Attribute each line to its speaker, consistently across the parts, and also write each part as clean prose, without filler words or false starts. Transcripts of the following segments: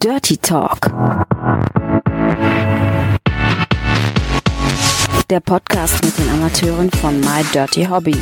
Speaker 1: Dirty Talk. Der Podcast mit den Amateuren von My Dirty Hobby.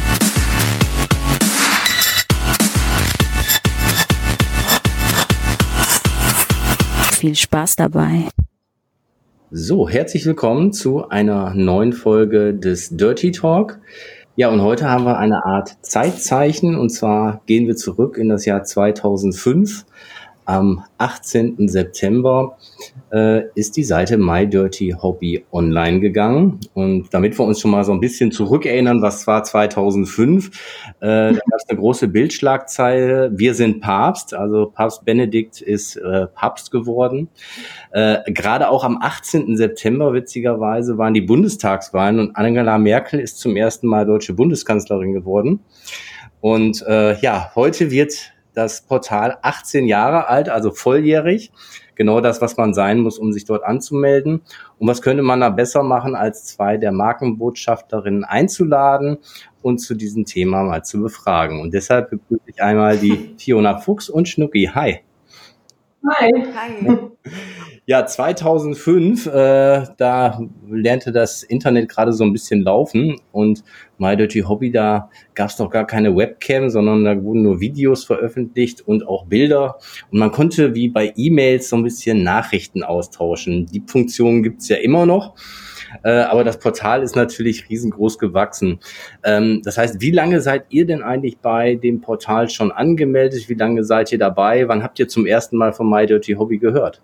Speaker 1: Viel Spaß dabei.
Speaker 2: So, herzlich willkommen zu einer neuen Folge des Dirty Talk. Ja, und heute haben wir eine Art Zeitzeichen, und zwar gehen wir zurück in das Jahr 2005. Am 18. September ist die Seite My Dirty Hobby online gegangen. Und damit wir uns schon mal so ein bisschen zurückerinnern, was war 2005, da gab es eine große Bildschlagzeile: Wir sind Papst. Also Papst Benedikt ist Papst geworden. Gerade auch am 18. September, witzigerweise, waren die Bundestagswahlen und Angela Merkel ist zum ersten Mal deutsche Bundeskanzlerin geworden. Und heute wird das Portal 18 Jahre alt, also volljährig. Genau das, was man sein muss, um sich dort anzumelden. Und was könnte man da besser machen, als zwei der Markenbotschafterinnen einzuladen und zu diesem Thema mal zu befragen. Und deshalb begrüße ich einmal die Fiona Fuchs und Schnucki. Hi.
Speaker 3: Hi. Hi.
Speaker 2: Ja, 2005, da lernte das Internet gerade so ein bisschen laufen und My Dirty Hobby, da gab es noch gar keine Webcam, sondern da wurden nur Videos veröffentlicht und auch Bilder. Und man konnte wie bei E-Mails so ein bisschen Nachrichten austauschen. Die Funktion gibt's ja immer noch, aber das Portal ist natürlich riesengroß gewachsen. Das heißt, wie lange seid ihr denn eigentlich bei dem Portal schon angemeldet? Wie lange seid ihr dabei? Wann habt ihr zum ersten Mal von My Dirty Hobby gehört?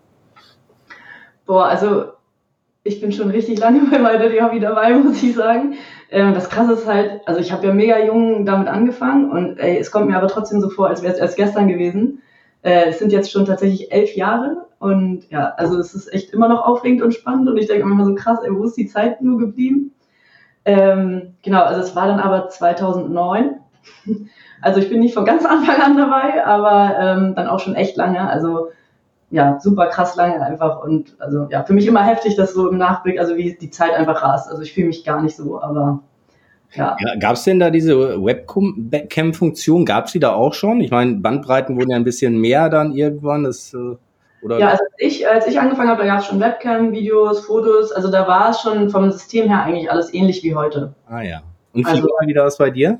Speaker 3: Also ich bin schon richtig lange bei My Dirty Hobby dabei, muss ich sagen. Das Krasse ist halt, also ich habe ja mega jung damit angefangen und es kommt mir aber trotzdem so vor, als wäre es erst gestern gewesen. Es sind jetzt schon tatsächlich 11 Jahre und ja, also es ist echt immer noch aufregend und spannend und ich denke immer so krass, wo ist die Zeit nur geblieben? Genau, also es war dann aber 2009. Also ich bin nicht von ganz Anfang an dabei, aber dann auch schon echt lange, also ja, super krass lange einfach und also ja, für mich immer heftig, dass so im Nachblick, also wie die Zeit einfach rast. Also ich fühle mich gar nicht so, aber ja.
Speaker 2: Gab es denn da diese Webcam-Funktion? Gab es die da auch schon? Ich meine, Bandbreiten wurden ja ein bisschen mehr dann irgendwann. Oder?
Speaker 3: Ja, also als ich angefangen habe, da gab es schon Webcam, Videos, Fotos. Also da war es schon vom System her eigentlich alles ähnlich wie heute.
Speaker 2: Ah ja. Und wie war das bei dir?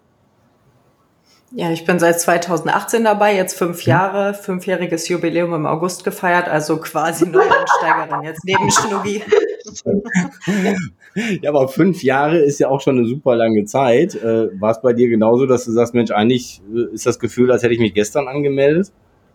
Speaker 4: Ja, ich bin seit 2018 dabei, jetzt 5 Jahre, 5-jähriges Jubiläum im August gefeiert, also quasi Neueinsteigerin jetzt neben Schnuggi.
Speaker 2: Ja, aber 5 Jahre ist ja auch schon eine super lange Zeit. War es bei dir genauso, dass du sagst, Mensch, eigentlich ist das Gefühl, als hätte ich mich gestern angemeldet?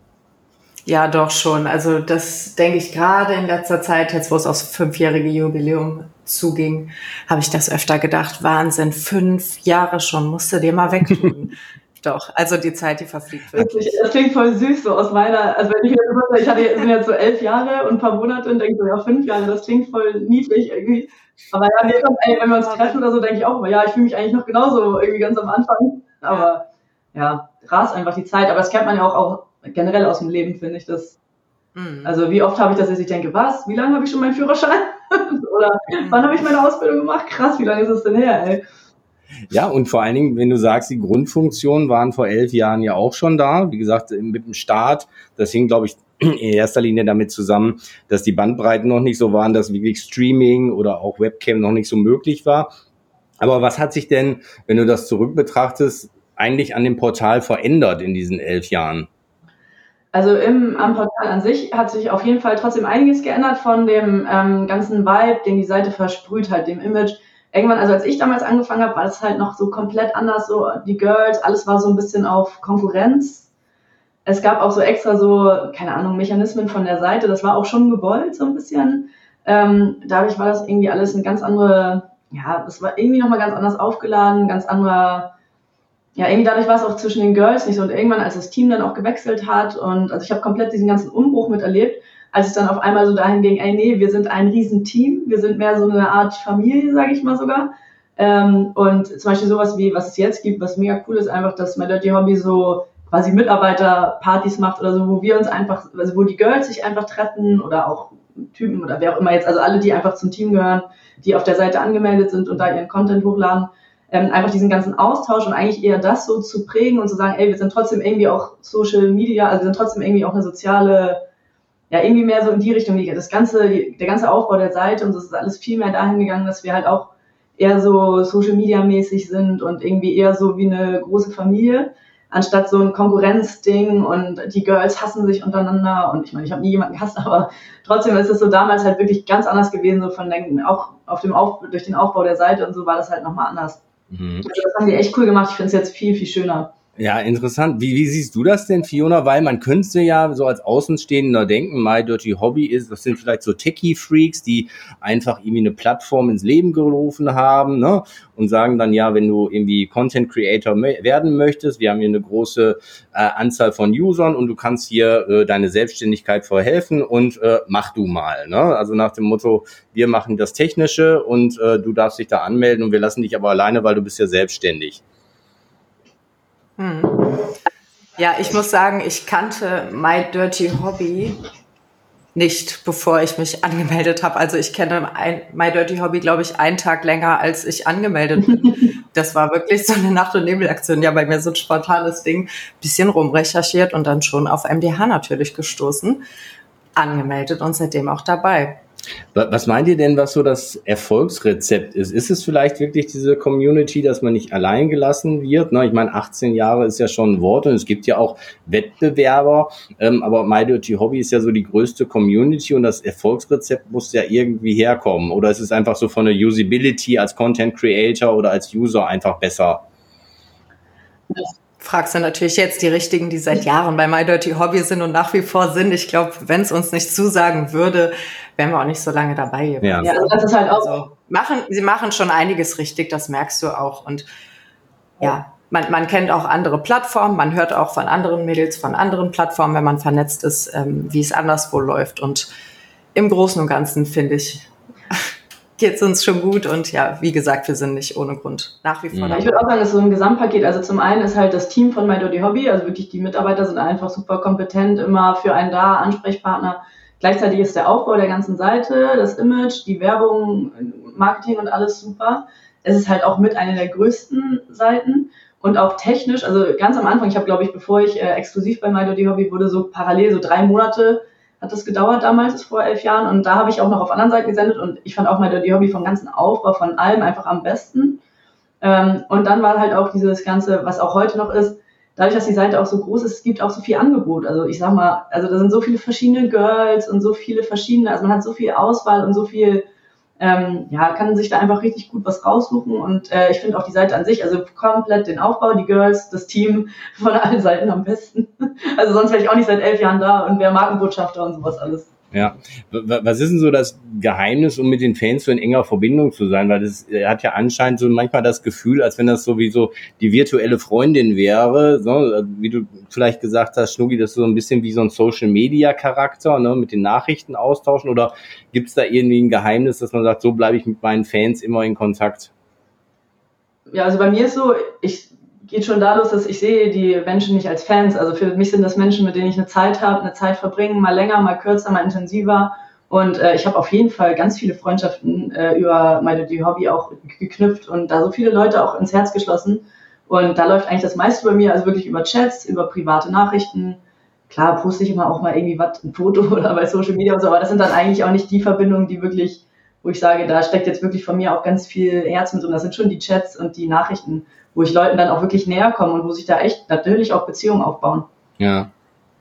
Speaker 4: Ja, doch schon. Also das denke ich gerade in letzter Zeit, jetzt wo es aufs 5-jährige Jubiläum zuging, habe ich das öfter gedacht. Wahnsinn, 5 Jahre schon, musst du dir mal wegtun. Doch, also die Zeit, die verfliegt wirklich.
Speaker 3: Das klingt voll süß, so aus meiner, also wenn ich bin jetzt so 11 Jahre und ein paar Monate und denke so, ja, 5 Jahre, das klingt voll niedlich irgendwie. Aber ja, wenn wir uns treffen oder so, denke ich auch immer, ja, ich fühle mich eigentlich noch genauso irgendwie ganz am Anfang. Aber ja, rast einfach die Zeit. Aber das kennt man ja auch generell aus dem Leben, finde ich. Also wie oft habe ich das, dass ich denke, wie lange habe ich schon meinen Führerschein? Oder wann habe ich meine Ausbildung gemacht? Krass, wie lange ist es denn her, ey?
Speaker 2: Ja, und vor allen Dingen, wenn du sagst, die Grundfunktionen waren vor 11 Jahren ja auch schon da. Wie gesagt, mit dem Start, das hing, glaube ich, in erster Linie damit zusammen, dass die Bandbreiten noch nicht so waren, dass wirklich Streaming oder auch Webcam noch nicht so möglich war. Aber was hat sich denn, wenn du das zurück eigentlich an dem Portal verändert in diesen 11 Jahren?
Speaker 3: Also am Portal an sich hat sich auf jeden Fall trotzdem einiges geändert von dem ganzen Vibe, den die Seite versprüht hat, dem Image. Irgendwann, also als ich damals angefangen habe, war es halt noch so komplett anders, so die Girls, alles war so ein bisschen auf Konkurrenz. Es gab auch so extra so, keine Ahnung, Mechanismen von der Seite, das war auch schon gewollt so ein bisschen. Dadurch war das irgendwie alles eine ganz andere, ja, es war irgendwie nochmal ganz anders aufgeladen, ganz anderer, ja, irgendwie dadurch war es auch zwischen den Girls nicht so. Und irgendwann, als das Team dann auch gewechselt hat und also ich habe komplett diesen ganzen Umbruch miterlebt, als es dann auf einmal so dahin ging, nee, wir sind ein Riesenteam, wir sind mehr so eine Art Familie, sage ich mal sogar. Und zum Beispiel sowas wie, was es jetzt gibt, was mega cool ist, einfach, dass My Dirty Hobby so quasi Mitarbeiterpartys macht oder so, wo wir uns einfach, also wo die Girls sich einfach treffen oder auch Typen oder wer auch immer jetzt, also alle, die einfach zum Team gehören, die auf der Seite angemeldet sind und da ihren Content hochladen, einfach diesen ganzen Austausch und eigentlich eher das so zu prägen und zu sagen, wir sind trotzdem irgendwie auch Social Media, also wir sind trotzdem irgendwie auch eine soziale ja, irgendwie mehr so in die Richtung, der ganze Aufbau der Seite und so ist alles viel mehr dahin gegangen, dass wir halt auch eher so Social-Media-mäßig sind und irgendwie eher so wie eine große Familie, anstatt so ein Konkurrenzding und die Girls hassen sich untereinander und ich meine, ich habe nie jemanden gehasst, aber trotzdem ist es so damals halt wirklich ganz anders gewesen, so von auch durch den Aufbau der Seite und so war das halt nochmal anders. Also das haben die echt cool gemacht, ich finde es jetzt viel, viel schöner.
Speaker 2: Ja, interessant. Wie siehst du das denn, Fiona? Weil man könnte ja so als Außenstehender denken, My Dirty Hobby das sind vielleicht so Techie-Freaks, die einfach irgendwie eine Plattform ins Leben gerufen haben, ne? Und sagen dann, ja, wenn du irgendwie Content Creator werden möchtest, wir haben hier eine große Anzahl von Usern und du kannst hier deine Selbstständigkeit verhelfen und mach du mal, ne? Also nach dem Motto, wir machen das Technische und du darfst dich da anmelden und wir lassen dich aber alleine, weil du bist ja selbstständig.
Speaker 4: Ja, ich muss sagen, ich kannte My Dirty Hobby nicht, bevor ich mich angemeldet habe. Also ich kenne My Dirty Hobby, glaube ich, einen Tag länger, als ich angemeldet bin. Das war wirklich so eine Nacht- und Nebelaktion. Ja, bei mir so ein spontanes Ding, bisschen rumrecherchiert und dann schon auf MDH natürlich gestoßen, angemeldet und seitdem auch dabei.
Speaker 2: Was meint ihr denn, was so das Erfolgsrezept ist? Ist es vielleicht wirklich diese Community, dass man nicht allein gelassen wird? Ich meine, 18 Jahre ist ja schon ein Wort und es gibt ja auch Wettbewerber, aber My Dirty Hobby ist ja so die größte Community und das Erfolgsrezept muss ja irgendwie herkommen. Oder ist es einfach so von der Usability als Content Creator oder als User einfach besser?
Speaker 4: Fragst du natürlich jetzt die Richtigen, die seit Jahren bei My Dirty Hobby sind und nach wie vor sind. Ich glaube, wenn es uns nicht zusagen würde, wären wir auch nicht so lange dabei.
Speaker 2: Ja,
Speaker 3: das ist halt auch so.
Speaker 4: Sie machen schon einiges richtig, das merkst du auch. Und ja, man kennt auch andere Plattformen, man hört auch von anderen Mädels, von anderen Plattformen, wenn man vernetzt ist, wie es anderswo läuft. Und im Großen und Ganzen, finde ich, geht's uns schon gut und ja, wie gesagt, wir sind nicht ohne Grund nach wie vor dabei.
Speaker 3: Ich würde auch sagen, es ist so ein Gesamtpaket. Also zum einen ist halt das Team von My Dirty Hobby, also wirklich die Mitarbeiter sind einfach super kompetent, immer für einen da, Ansprechpartner. Gleichzeitig ist der Aufbau der ganzen Seite, das Image, die Werbung, Marketing und alles super. Es ist halt auch mit einer der größten Seiten und auch technisch, also ganz am Anfang, ich habe glaube ich, bevor ich exklusiv bei My Dirty Hobby wurde, so parallel, so 3 Monate hat das gedauert damals, vor 11 Jahren. Und da habe ich auch noch auf anderen Seiten gesendet. Und ich fand auch My Dirty Hobby vom ganzen Aufbau, von allem einfach am besten. Und dann war halt auch dieses Ganze, was auch heute noch ist, dadurch, dass die Seite auch so groß ist, es gibt auch so viel Angebot. Also ich sag mal, also da sind so viele verschiedene Girls und so viele verschiedene, also man hat so viel Auswahl und so viel, kann sich da einfach richtig gut was raussuchen. Und ich finde auch die Seite an sich, also komplett den Aufbau, die Girls, das Team von allen Seiten am besten. Also sonst wäre ich auch nicht seit 11 Jahren da und wäre Markenbotschafter und sowas alles.
Speaker 2: Ja, was ist denn so das Geheimnis, um mit den Fans so in enger Verbindung zu sein? Weil das hat ja anscheinend so manchmal das Gefühl, als wenn das sowieso die virtuelle Freundin wäre, so, wie du vielleicht gesagt hast, Schnucki, das ist so ein bisschen wie so ein Social-Media-Charakter, ne, mit den Nachrichten austauschen, oder gibt es da irgendwie ein Geheimnis, dass man sagt, so bleibe ich mit meinen Fans immer in Kontakt?
Speaker 3: Ja, also bei mir ist so, geht schon da los, dass ich sehe die Menschen nicht als Fans. Also für mich sind das Menschen, mit denen ich eine Zeit habe, eine Zeit verbringen, mal länger, mal kürzer, mal intensiver. Und ich habe auf jeden Fall ganz viele Freundschaften über My Dirty Hobby auch geknüpft und da so viele Leute auch ins Herz geschlossen. Und da läuft eigentlich das meiste bei mir, also wirklich über Chats, über private Nachrichten. Klar poste ich immer auch mal irgendwie was, ein Foto oder bei Social Media und so, aber das sind dann eigentlich auch nicht die Verbindungen, die wirklich, wo ich sage, da steckt jetzt wirklich von mir auch ganz viel Herz mit drin. Das sind schon die Chats und die Nachrichten, wo ich Leuten dann auch wirklich näher komme und wo sich da echt natürlich auch Beziehungen aufbauen.
Speaker 2: Ja.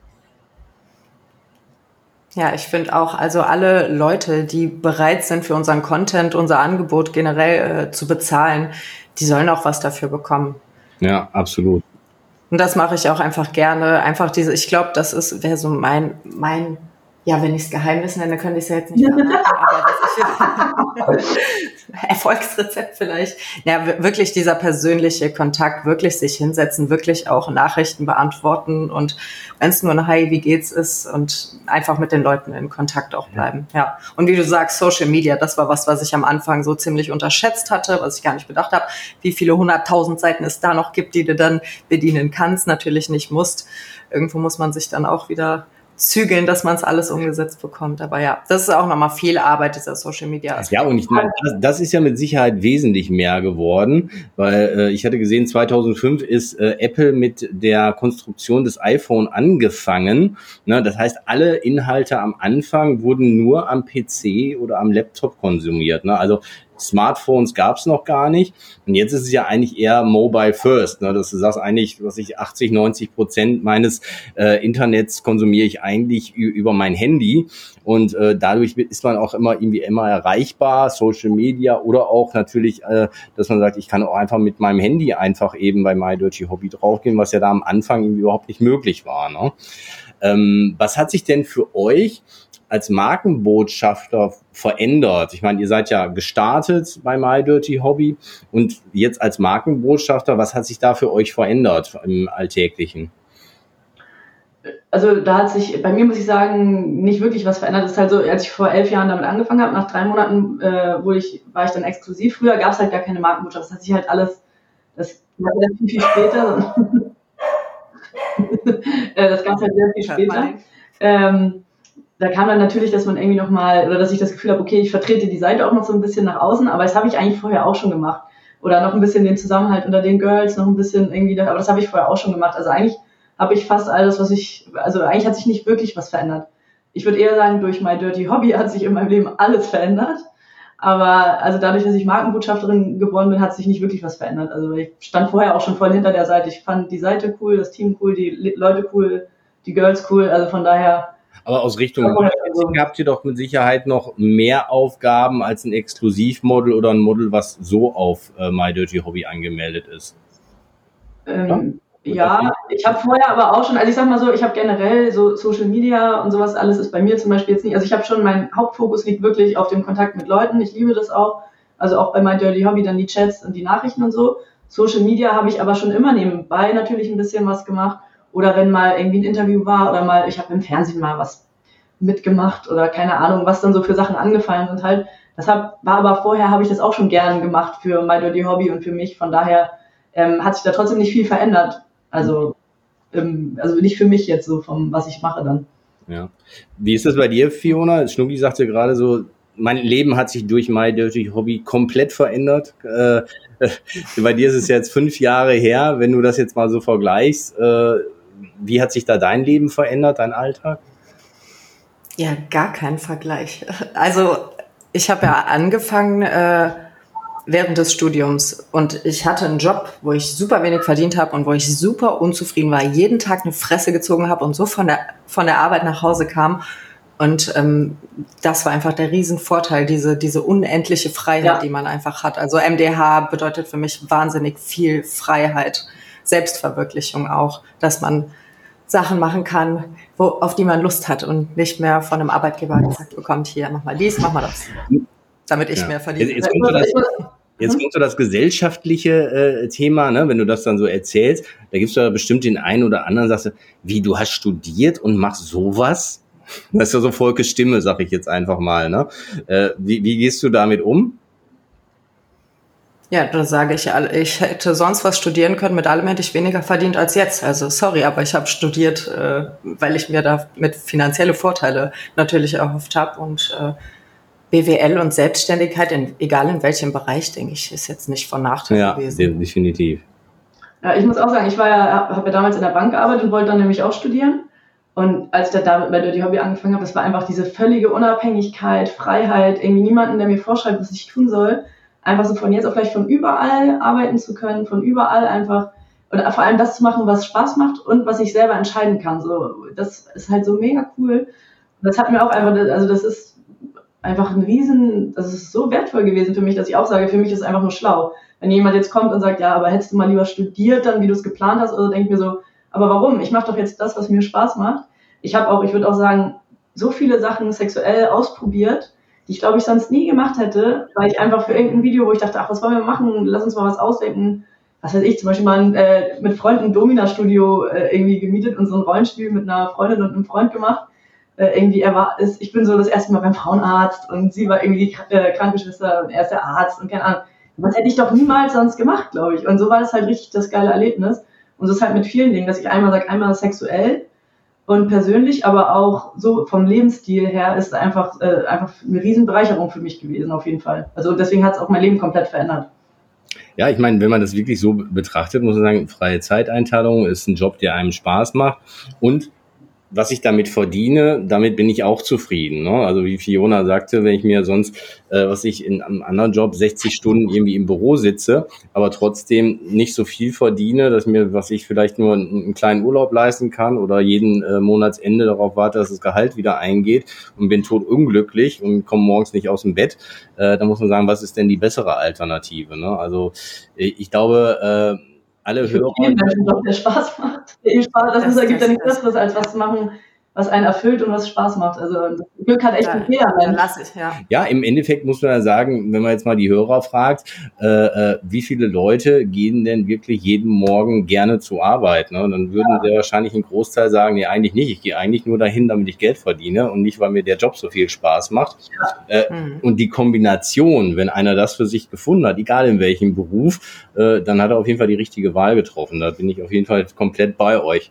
Speaker 4: Ja, ich finde auch, also alle Leute, die bereit sind für unseren Content, unser Angebot generell zu bezahlen, die sollen auch was dafür bekommen.
Speaker 2: Ja, absolut.
Speaker 4: Und das mache ich auch einfach gerne. Einfach ich glaube, das wäre so mein, ja, wenn ich es Geheimnis nenne, könnte ich es ja jetzt nicht verraten, aber das ist Erfolgsrezept vielleicht. Ja, wirklich dieser persönliche Kontakt, wirklich sich hinsetzen, wirklich auch Nachrichten beantworten und wenn es nur ein Hi, wie geht's ist und einfach mit den Leuten in Kontakt auch bleiben. Ja. Und wie du sagst, Social Media, das war was ich am Anfang so ziemlich unterschätzt hatte, was ich gar nicht bedacht habe, wie viele 100.000 Seiten es da noch gibt, die du dann bedienen kannst, natürlich nicht musst. Irgendwo muss man sich dann auch wieder zügeln, dass man es alles umgesetzt bekommt. Aber ja, das ist auch nochmal viel Arbeit, dieser Social Media.
Speaker 2: Ja, und ich meine, das ist ja mit Sicherheit wesentlich mehr geworden, weil ich hatte gesehen, 2005 ist Apple mit der Konstruktion des iPhone angefangen. Ne? Das heißt, alle Inhalte am Anfang wurden nur am PC oder am Laptop konsumiert. Ne? Also Smartphones gab es noch gar nicht. Und jetzt ist es ja eigentlich eher Mobile First. Ne? Dass du sagst eigentlich, 80-90% meines Internets konsumiere ich eigentlich über mein Handy. Und dadurch ist man auch immer erreichbar, Social Media oder auch natürlich, dass man sagt, ich kann auch einfach mit meinem Handy einfach eben bei My Dirty Hobby draufgehen, was ja da am Anfang irgendwie überhaupt nicht möglich war. Ne? Was hat sich denn für euch als Markenbotschafter verändert? Ich meine, ihr seid ja gestartet bei My Dirty Hobby und jetzt als Markenbotschafter, was hat sich da für euch verändert im Alltäglichen?
Speaker 3: Also da hat sich, bei mir muss ich sagen, nicht wirklich was verändert. Es ist halt so, als ich vor 11 Jahren damit angefangen habe, nach 3 Monaten war ich dann exklusiv. Früher gab es halt gar keine Markenbotschaft. Das hat sich halt alles, das war sehr viel später. Das gab es halt sehr viel später. Da kam dann natürlich, dass man irgendwie nochmal, oder dass ich das Gefühl habe, okay, ich vertrete die Seite auch noch so ein bisschen nach außen, aber das habe ich eigentlich vorher auch schon gemacht. Oder noch ein bisschen den Zusammenhalt unter den Girls, noch ein bisschen irgendwie, aber das habe ich vorher auch schon gemacht. Also eigentlich habe ich fast alles, eigentlich hat sich nicht wirklich was verändert. Ich würde eher sagen, durch My Dirty Hobby hat sich in meinem Leben alles verändert. Aber also dadurch, dass ich Markenbotschafterin geworden bin, hat sich nicht wirklich was verändert. Also ich stand vorher auch schon voll hinter der Seite. Ich fand die Seite cool, das Team cool, die Leute cool, die Girls cool. Also von daher.
Speaker 2: Aber aus Richtung Marketing habt ihr doch mit Sicherheit noch mehr Aufgaben als ein Exklusivmodel oder ein Model, was so auf My Dirty Hobby angemeldet ist.
Speaker 3: Ja, ich habe vorher aber auch schon, also ich sag mal so, ich habe generell so Social Media und sowas alles ist bei mir zum Beispiel jetzt nicht, also ich habe schon, mein Hauptfokus liegt wirklich auf dem Kontakt mit Leuten, ich liebe das auch, also auch bei My Dirty Hobby dann die Chats und die Nachrichten und so. Social Media habe ich aber schon immer nebenbei natürlich ein bisschen was gemacht oder wenn mal irgendwie ein Interview war oder mal, ich habe im Fernsehen mal was mitgemacht oder keine Ahnung, was dann so für Sachen angefallen sind halt. Deshalb war aber vorher, habe ich das auch schon gern gemacht für My Dirty Hobby und für mich, von daher hat sich da trotzdem nicht viel verändert. Also nicht für mich jetzt so vom, was ich mache dann.
Speaker 2: Ja. Wie ist das bei dir, Fiona? Schnucki sagte gerade so, mein Leben hat sich durch My Dirty Hobby komplett verändert. Bei dir ist es jetzt 5 Jahre her. Wenn du das jetzt mal so vergleichst, wie hat sich da dein Leben verändert, dein Alltag?
Speaker 4: Ja, gar kein Vergleich. Also ich habe ja angefangen während des Studiums und ich hatte einen Job, wo ich super wenig verdient habe und wo ich super unzufrieden war, jeden Tag eine Fresse gezogen habe und so von der Arbeit nach Hause kam. Und das war einfach der Riesenvorteil, diese unendliche Freiheit, die man einfach hat. Also MDH bedeutet für mich wahnsinnig viel Freiheit, Selbstverwirklichung auch, dass man Sachen machen kann, auf die man Lust hat und nicht mehr von einem Arbeitgeber gesagt bekommt, hier, mach mal dies, mach mal das, damit ich mehr verdiene.
Speaker 2: Jetzt kommt so das gesellschaftliche Thema, ne? Wenn du das dann so erzählst, da gibt's ja bestimmt den einen oder anderen, sagst du, wie, du hast studiert und machst sowas? Das ist ja so Volkes Stimme, sag ich jetzt einfach mal. Ne? Wie gehst du damit um?
Speaker 4: Ja, da sage ich, ich hätte sonst was studieren können, mit allem hätte ich weniger verdient als jetzt. Also sorry, aber ich habe studiert, weil ich mir damit finanzielle Vorteile natürlich erhofft habe. Und BWL und Selbstständigkeit, egal in welchem Bereich, denke ich, ist jetzt nicht von Nachteil gewesen.
Speaker 2: Ja, definitiv.
Speaker 3: Ja, ich muss auch sagen, ich habe ja damals in der Bank gearbeitet und wollte dann nämlich auch studieren. Und als ich da mit Dirty Hobby angefangen habe, das war einfach diese völlige Unabhängigkeit, Freiheit, irgendwie niemanden, der mir vorschreibt, was ich tun soll. Einfach so von jetzt auf gleich von überall arbeiten zu können, von überall einfach und vor allem das zu machen, was Spaß macht und was ich selber entscheiden kann. So, das ist halt so mega cool. Das hat mir auch einfach, also das ist einfach das ist so wertvoll gewesen für mich, dass ich auch sage, für mich ist es einfach nur schlau. Wenn jemand jetzt kommt und sagt, ja, aber hättest du mal lieber studiert, dann wie du es geplant hast, oder denke ich mir so, aber warum? Ich mache doch jetzt das, was mir Spaß macht. Ich würde auch sagen, so viele Sachen sexuell ausprobiert, die ich glaube ich sonst nie gemacht hätte, weil ich einfach für irgendein Video, wo ich dachte, ach, was wollen wir machen? Lass uns mal was ausdenken. Was weiß ich, zum Beispiel mal mit Freunden ein Domina-Studio irgendwie gemietet und so ein Rollenspiel mit einer Freundin und einem Freund gemacht. Ich bin so das erste Mal beim Frauenarzt und sie war irgendwie die Krankenschwester und er ist der Arzt und keine Ahnung. Das hätte ich doch niemals sonst gemacht, glaube ich. Und so war das halt richtig das geile Erlebnis. Und so ist halt mit vielen Dingen, dass ich einmal sage, einmal sexuell Und persönlich, aber auch so vom Lebensstil her ist einfach eine Riesenbereicherung für mich gewesen, auf jeden Fall. Also deswegen hat es auch mein Leben komplett verändert.
Speaker 2: Ja, ich meine, wenn man das wirklich so betrachtet, muss man sagen, freie Zeiteinteilung ist ein Job, der einem Spaß macht. Und was ich damit verdiene, damit bin ich auch zufrieden. Ne? Also wie Fiona sagte, wenn ich mir sonst, was ich in einem anderen Job 60 Stunden irgendwie im Büro sitze, aber trotzdem nicht so viel verdiene, dass mir, was ich vielleicht nur einen kleinen Urlaub leisten kann oder jeden Monatsende darauf warte, dass das Gehalt wieder eingeht und bin totunglücklich und komme morgens nicht aus dem Bett, da muss man sagen, was ist denn die bessere Alternative? Ne? Also ich glaube, alle Hörer.
Speaker 3: Einen Job, der Spaß macht. Das ergibt ja nichts Besseres, als was zu machen, was einen erfüllt und was Spaß macht. Also das Glück hat echt nicht jeder Mensch.
Speaker 2: Ja, im Endeffekt muss man ja sagen, wenn man jetzt mal die Hörer fragt, wie viele Leute gehen denn wirklich jeden Morgen gerne zur Arbeit? Ne? Dann würden sehr wahrscheinlich ein Großteil sagen, nee, eigentlich nicht. Ich gehe eigentlich nur dahin, damit ich Geld verdiene und nicht, weil mir der Job so viel Spaß macht. Und die Kombination, wenn einer das für sich gefunden hat, egal in welchem Beruf, dann hat er auf jeden Fall die richtige Wahl getroffen. Da bin ich auf jeden Fall komplett bei euch.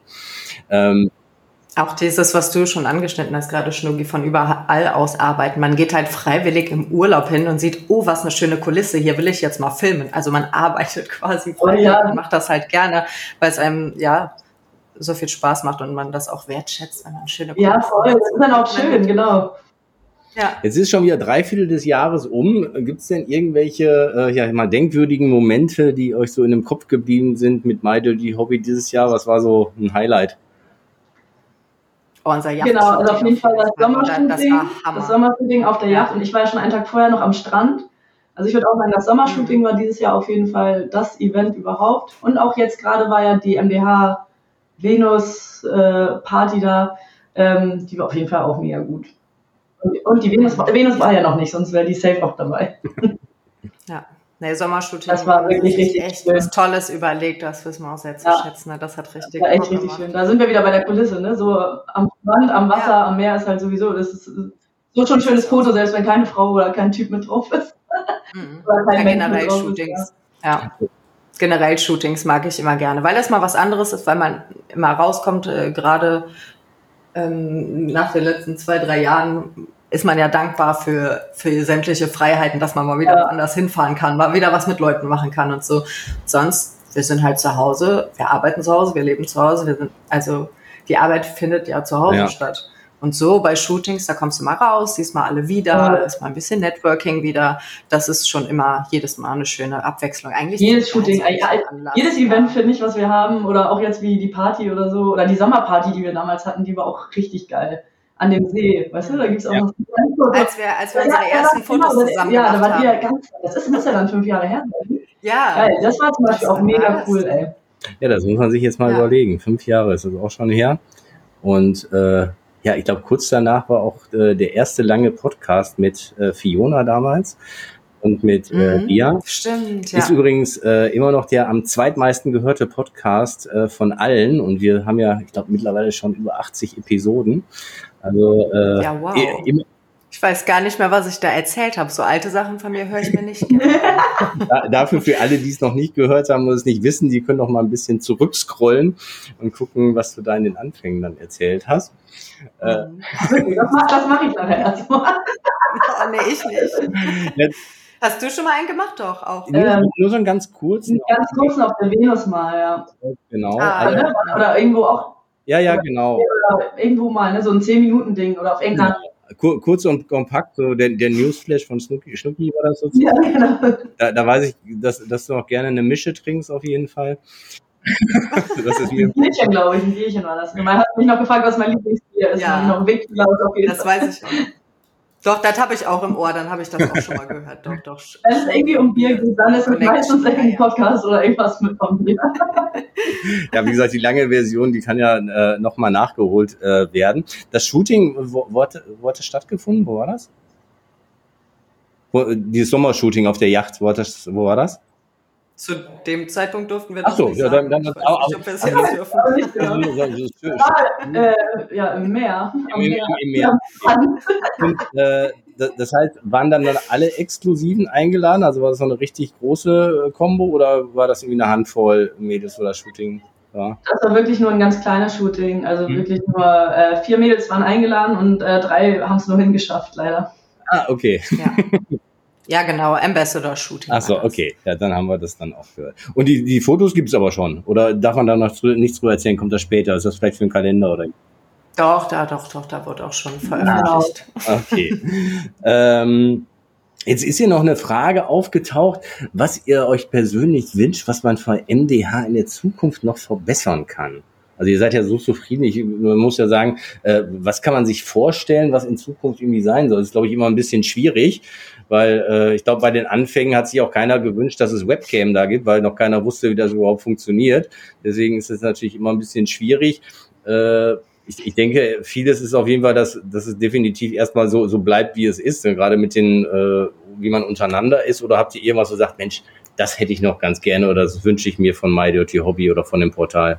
Speaker 4: Auch dieses, was du schon angeschnitten hast, gerade Schnucki, von überall aus arbeiten. Man geht halt freiwillig im Urlaub hin und sieht, oh, was eine schöne Kulisse, hier will ich jetzt mal filmen. Also man arbeitet quasi freiwillig und macht das halt gerne, weil es einem, so viel Spaß macht und man das auch wertschätzt, wenn man schöne Kulisse.
Speaker 3: Ja, voll, das ist dann auch schön, genau.
Speaker 2: Ja. Jetzt ist schon wieder 3/4 des Jahres um. Gibt es denn irgendwelche mal denkwürdigen Momente, die euch so in dem Kopf geblieben sind mit My Dirty Hobby dieses Jahr? Was war so ein Highlight?
Speaker 4: Unser Yacht.
Speaker 3: Genau, also auf jeden Fall das Sommershooting auf der Yacht. Und ich war ja schon einen Tag vorher noch am Strand. Also ich würde auch sagen, das Sommershooting war dieses Jahr auf jeden Fall das Event überhaupt. Und auch jetzt gerade war ja die MDH Venus Party da. Die war auf jeden Fall auch mega gut. Und die Venus war ja noch nicht, sonst wäre die safe auch dabei.
Speaker 4: Ja. Nee, Sommershooting.
Speaker 3: Das war wirklich richtig
Speaker 4: echt
Speaker 3: schön.
Speaker 4: Was Tolles überlegt, das wissen wir auch sehr zu schätzen. Ne? Das hat richtig
Speaker 3: war echt richtig schön. Da sind wir wieder bei der Kulisse, ne? So am Strand, am Wasser, am Meer ist halt sowieso, das ist so schon ein schönes Foto, selbst wenn keine Frau oder kein Typ mit drauf ist.
Speaker 4: Oder kein generell Shootings. Ja. Generell Shootings mag ich immer gerne, weil das mal was anderes ist, weil man immer rauskommt, gerade nach den letzten 2-3 Jahren ist man ja dankbar für sämtliche Freiheiten, dass man mal wieder woanders hinfahren kann, mal wieder was mit Leuten machen kann und so. Sonst, wir sind halt zu Hause, wir arbeiten zu Hause, wir leben zu Hause, also die Arbeit findet ja zu Hause statt. Und so bei Shootings, da kommst du mal raus, siehst mal alle wieder, ist mal ein bisschen Networking wieder. Das ist schon immer jedes Mal eine schöne Abwechslung. Eigentlich
Speaker 3: jedes Shooting, jedes Event, finde ich, was wir haben, oder auch jetzt wie die Party oder so, oder die Sommerparty, die wir damals hatten, die war auch richtig geil. An dem See, weißt du, da gibt's auch noch...
Speaker 4: Als wir unsere ersten Fotos zusammen gemacht haben.
Speaker 3: Ja, da war die ja das muss ja dann 5 Jahre her sein.
Speaker 4: Ja.
Speaker 3: Geil, das war zum Beispiel auch mega cool, ey.
Speaker 2: Ja, das muss man sich jetzt mal überlegen. 5 Jahre ist das auch schon her. Und ich glaube, kurz danach war auch der erste lange Podcast mit Fiona damals und mit Ria.
Speaker 4: Stimmt, ja.
Speaker 2: Ist übrigens immer noch der am zweitmeisten gehörte Podcast von allen. Und wir haben ja, ich glaube, mittlerweile schon über 80 Episoden. Also
Speaker 4: wow. Ich weiß gar nicht mehr, was ich da erzählt habe. So alte Sachen von mir höre ich mir nicht gerne.
Speaker 2: Dafür für alle, die es noch nicht gehört haben und es nicht wissen, die können noch mal ein bisschen zurückscrollen und gucken, was du da in den Anfängen dann erzählt hast.
Speaker 3: Das mache ich nachher erstmal.
Speaker 4: Oh, nee, ich nicht. Hast du schon mal einen gemacht? Doch, auch.
Speaker 2: Nur so einen ganz kurzen.
Speaker 3: Ganz kurzen auf der Venus mal, ja.
Speaker 2: Genau.
Speaker 3: Oder irgendwo auch.
Speaker 2: Ja, genau.
Speaker 3: Oder irgendwo mal, ne, so ein 10-Minuten-Ding oder auf irgendeiner...
Speaker 2: Kurz und kompakt, so der Newsflash von Schnucki war das sozusagen.
Speaker 3: Ja, genau.
Speaker 2: Da weiß ich, dass du auch gerne eine Mische trinkst, auf jeden Fall.
Speaker 3: Das ist ein Bierchen, glaube ich. Ein Bierchen war das. Man hat mich noch gefragt, was mein Lieblingsbier ist.
Speaker 4: Ja.
Speaker 3: Noch Weg, auf jeden
Speaker 4: Fall. Das weiß ich auch. Doch, das habe ich auch im Ohr, dann habe ich das auch schon mal gehört. Doch.
Speaker 3: Wenn es irgendwie um Bier geht, dann ist es meistens ein Podcast oder irgendwas mit vom Bier.
Speaker 2: Ja, wie gesagt, die lange Version, die kann ja nochmal nachgeholt werden. Das Shooting, wo hat das stattgefunden? Wo war das? Dieses Sommershooting auf der Yacht, wo war das?
Speaker 4: Zu dem Zeitpunkt durften wir das nicht
Speaker 2: sagen.
Speaker 4: Dann ich weiß nicht, ob wir es jetzt dürfen.
Speaker 3: Ja, im Meer.
Speaker 2: Im Meer. Und das heißt, waren dann alle Exklusiven eingeladen? Also war das so eine richtig große Combo oder war das irgendwie eine Handvoll Mädels oder Shooting? Ja.
Speaker 3: Das war wirklich nur ein ganz kleines Shooting. Also wirklich nur 4 Mädels waren eingeladen und 3 haben es nur hingeschafft, leider.
Speaker 2: Ah, okay.
Speaker 4: Ja, genau, Ambassador-Shooting.
Speaker 2: Ach so, okay. Ja, dann haben wir das dann auch gehört. Und die Fotos gibt es aber schon? Oder darf man da noch nichts drüber erzählen? Kommt das später? Ist das vielleicht für einen Kalender oder?
Speaker 4: Doch, da wird auch schon veröffentlicht.
Speaker 2: Okay. Jetzt ist hier noch eine Frage aufgetaucht, was ihr euch persönlich wünscht, was man von MDH in der Zukunft noch verbessern kann. Also ihr seid ja so zufrieden, man muss ja sagen, was kann man sich vorstellen, was in Zukunft irgendwie sein soll? Das ist, glaube ich, immer ein bisschen schwierig, weil ich glaube, bei den Anfängen hat sich auch keiner gewünscht, dass es Webcam da gibt, weil noch keiner wusste, wie das überhaupt funktioniert. Deswegen ist es natürlich immer ein bisschen schwierig. Ich denke, vieles ist auf jeden Fall, dass es definitiv erstmal so bleibt, wie es ist, gerade mit den, wie man untereinander ist. Oder habt ihr irgendwas, wo ihr sagt, Mensch, das hätte ich noch ganz gerne oder das wünsche ich mir von My Dirty Hobby oder von dem Portal?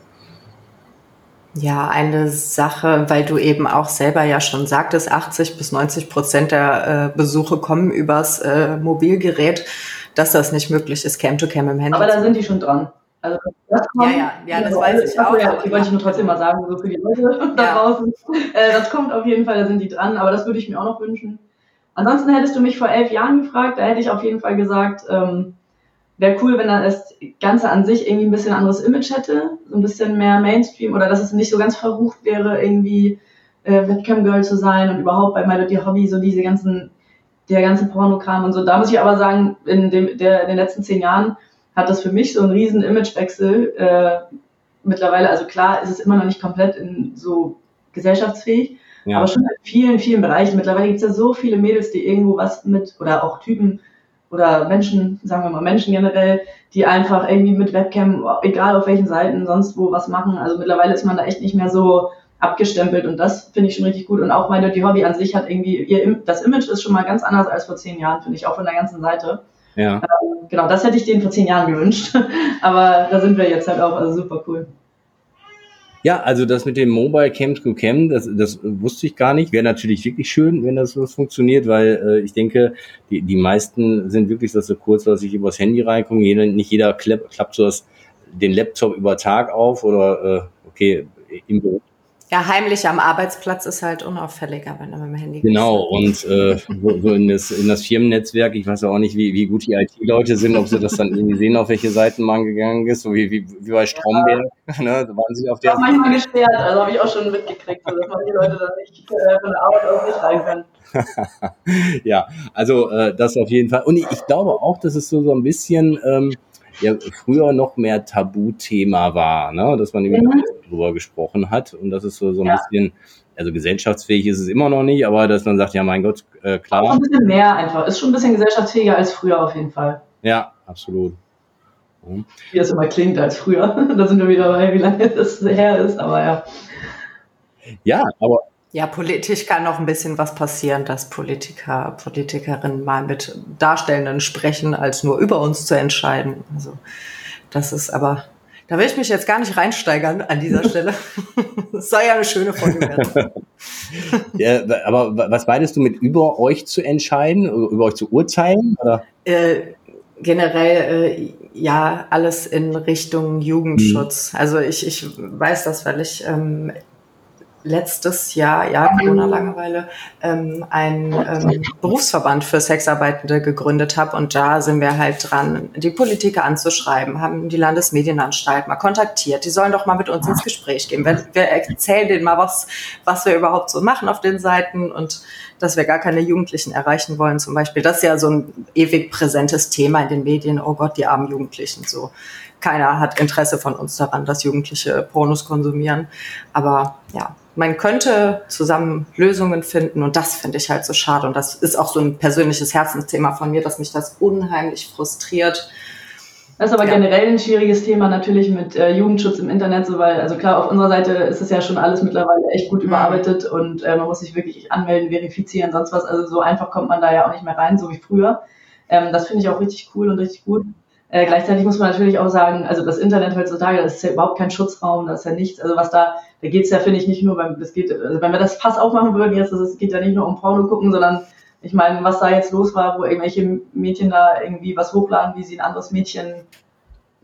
Speaker 4: Ja, eine Sache, weil du eben auch selber ja schon sagtest, 80-90% der Besuche kommen übers Mobilgerät, dass das nicht möglich ist, Cam-to-Cam im Handy.
Speaker 3: Aber da sind die schon dran. Also das kommt,
Speaker 4: ja, das weiß ich auch.
Speaker 3: Ja, die wollte ich nur trotzdem mal sagen, so für die Leute da draußen. Das kommt auf jeden Fall, da sind die dran, aber das würde ich mir auch noch wünschen. Ansonsten hättest du mich vor 11 Jahren gefragt, da hätte ich auf jeden Fall gesagt, wäre cool, wenn das Ganze an sich irgendwie ein bisschen anderes Image hätte, so ein bisschen mehr Mainstream oder dass es nicht so ganz verrucht wäre, irgendwie Webcam-Girl zu sein und überhaupt bei My Dirty Hobby so der ganze Pornokram und so. Da muss ich aber sagen, in den letzten 10 Jahren hat das für mich so einen riesen Imagewechsel mittlerweile. Also klar ist es immer noch nicht komplett so gesellschaftsfähig, aber schon in vielen, vielen Bereichen. Mittlerweile gibt es ja so viele Mädels, die irgendwo was oder auch Typen oder Menschen, sagen wir mal Menschen generell, die einfach irgendwie mit Webcam, egal auf welchen Seiten, sonst wo was machen. Also mittlerweile ist man da echt nicht mehr so abgestempelt und das finde ich schon richtig gut. Und auch My Dirty Hobby an sich hat irgendwie, das Image ist schon mal ganz anders als vor 10 Jahren, finde ich, auch von der ganzen Seite.
Speaker 2: Ja.
Speaker 3: Genau, das hätte ich denen vor 10 Jahren gewünscht. Aber da sind wir jetzt halt auch, also super cool.
Speaker 2: Ja, also das mit dem Mobile Cam-to-Cam, das wusste ich gar nicht. Wäre natürlich wirklich schön, wenn das so funktioniert, weil ich denke, die meisten sind wirklich so kurz, dass ich übers Handy reinkomme. Nicht jeder klappt so den Laptop über Tag auf oder okay, im Büro.
Speaker 4: Ja, heimlich am Arbeitsplatz ist halt unauffälliger, wenn du mit dem Handy
Speaker 2: Genau, und so in das Firmennetzwerk, ich weiß ja auch nicht, wie gut die IT-Leute sind, ob sie das dann irgendwie sehen, auf welche Seiten man gegangen ist, so wie bei Stromberg, ne, da waren sie auf der...
Speaker 3: Ich habe manchmal gesperrt, also habe ich auch schon mitgekriegt, so dass man die Leute dann nicht von der Arbeit aus nicht rein können.
Speaker 2: Ja, also das auf jeden Fall. Und ich glaube auch, dass es so ein bisschen... früher noch mehr Tabuthema war, ne? Dass man irgendwie drüber gesprochen hat und das ist so ein bisschen, also gesellschaftsfähig ist es immer noch nicht, aber dass man sagt, ja mein Gott, klar.
Speaker 3: Auch ein bisschen mehr einfach, ist schon ein bisschen gesellschaftsfähiger als früher auf jeden Fall.
Speaker 2: Ja, absolut.
Speaker 3: Wie das immer klingt als früher, da sind wir wieder dabei, wie lange das her ist, aber ja.
Speaker 2: Ja, aber...
Speaker 4: Ja, politisch kann noch ein bisschen was passieren, dass Politikerinnen mal mit Darstellenden sprechen, als nur über uns zu entscheiden. Also das ist aber, da will ich mich jetzt gar nicht reinsteigern an dieser Stelle. Das soll ja eine schöne Folge werden.
Speaker 2: Ja, aber was meintest du mit über euch zu entscheiden, über euch zu urteilen? Oder?
Speaker 4: Generell, ja, alles in Richtung Jugendschutz. Also ich weiß das, weil ich letztes Jahr, Corona-Langeweile, einen Berufsverband für Sexarbeitende gegründet habe und da sind wir halt dran, die Politiker anzuschreiben, haben die Landesmedienanstalt mal kontaktiert, die sollen doch mal mit uns ins Gespräch gehen. Wir erzählen denen mal, was wir überhaupt so machen auf den Seiten und dass wir gar keine Jugendlichen erreichen wollen zum Beispiel. Das ist ja so ein ewig präsentes Thema in den Medien, oh Gott, die armen Jugendlichen, so. Keiner hat Interesse von uns daran, dass Jugendliche Pornos konsumieren. Aber ja, man könnte zusammen Lösungen finden und das finde ich halt so schade. Und das ist auch so ein persönliches Herzensthema von mir, dass mich das unheimlich frustriert.
Speaker 3: Das ist aber generell ein schwieriges Thema natürlich mit Jugendschutz im Internet, so weil, also klar, auf unserer Seite ist es ja schon alles mittlerweile echt gut überarbeitet und man muss sich wirklich anmelden, verifizieren, sonst was. Also so einfach kommt man da ja auch nicht mehr rein, so wie früher. Das finde ich auch richtig cool und richtig gut. Gleichzeitig muss man natürlich auch sagen, also das Internet heutzutage, das ist ja überhaupt kein Schutzraum, das ist ja nichts, also was da geht's ja, finde ich, nicht nur also wenn wir das Fass aufmachen würden jetzt, es geht ja nicht nur um Porno gucken, sondern ich meine, was da jetzt los war, wo irgendwelche Mädchen da irgendwie was hochladen, wie sie ein anderes Mädchen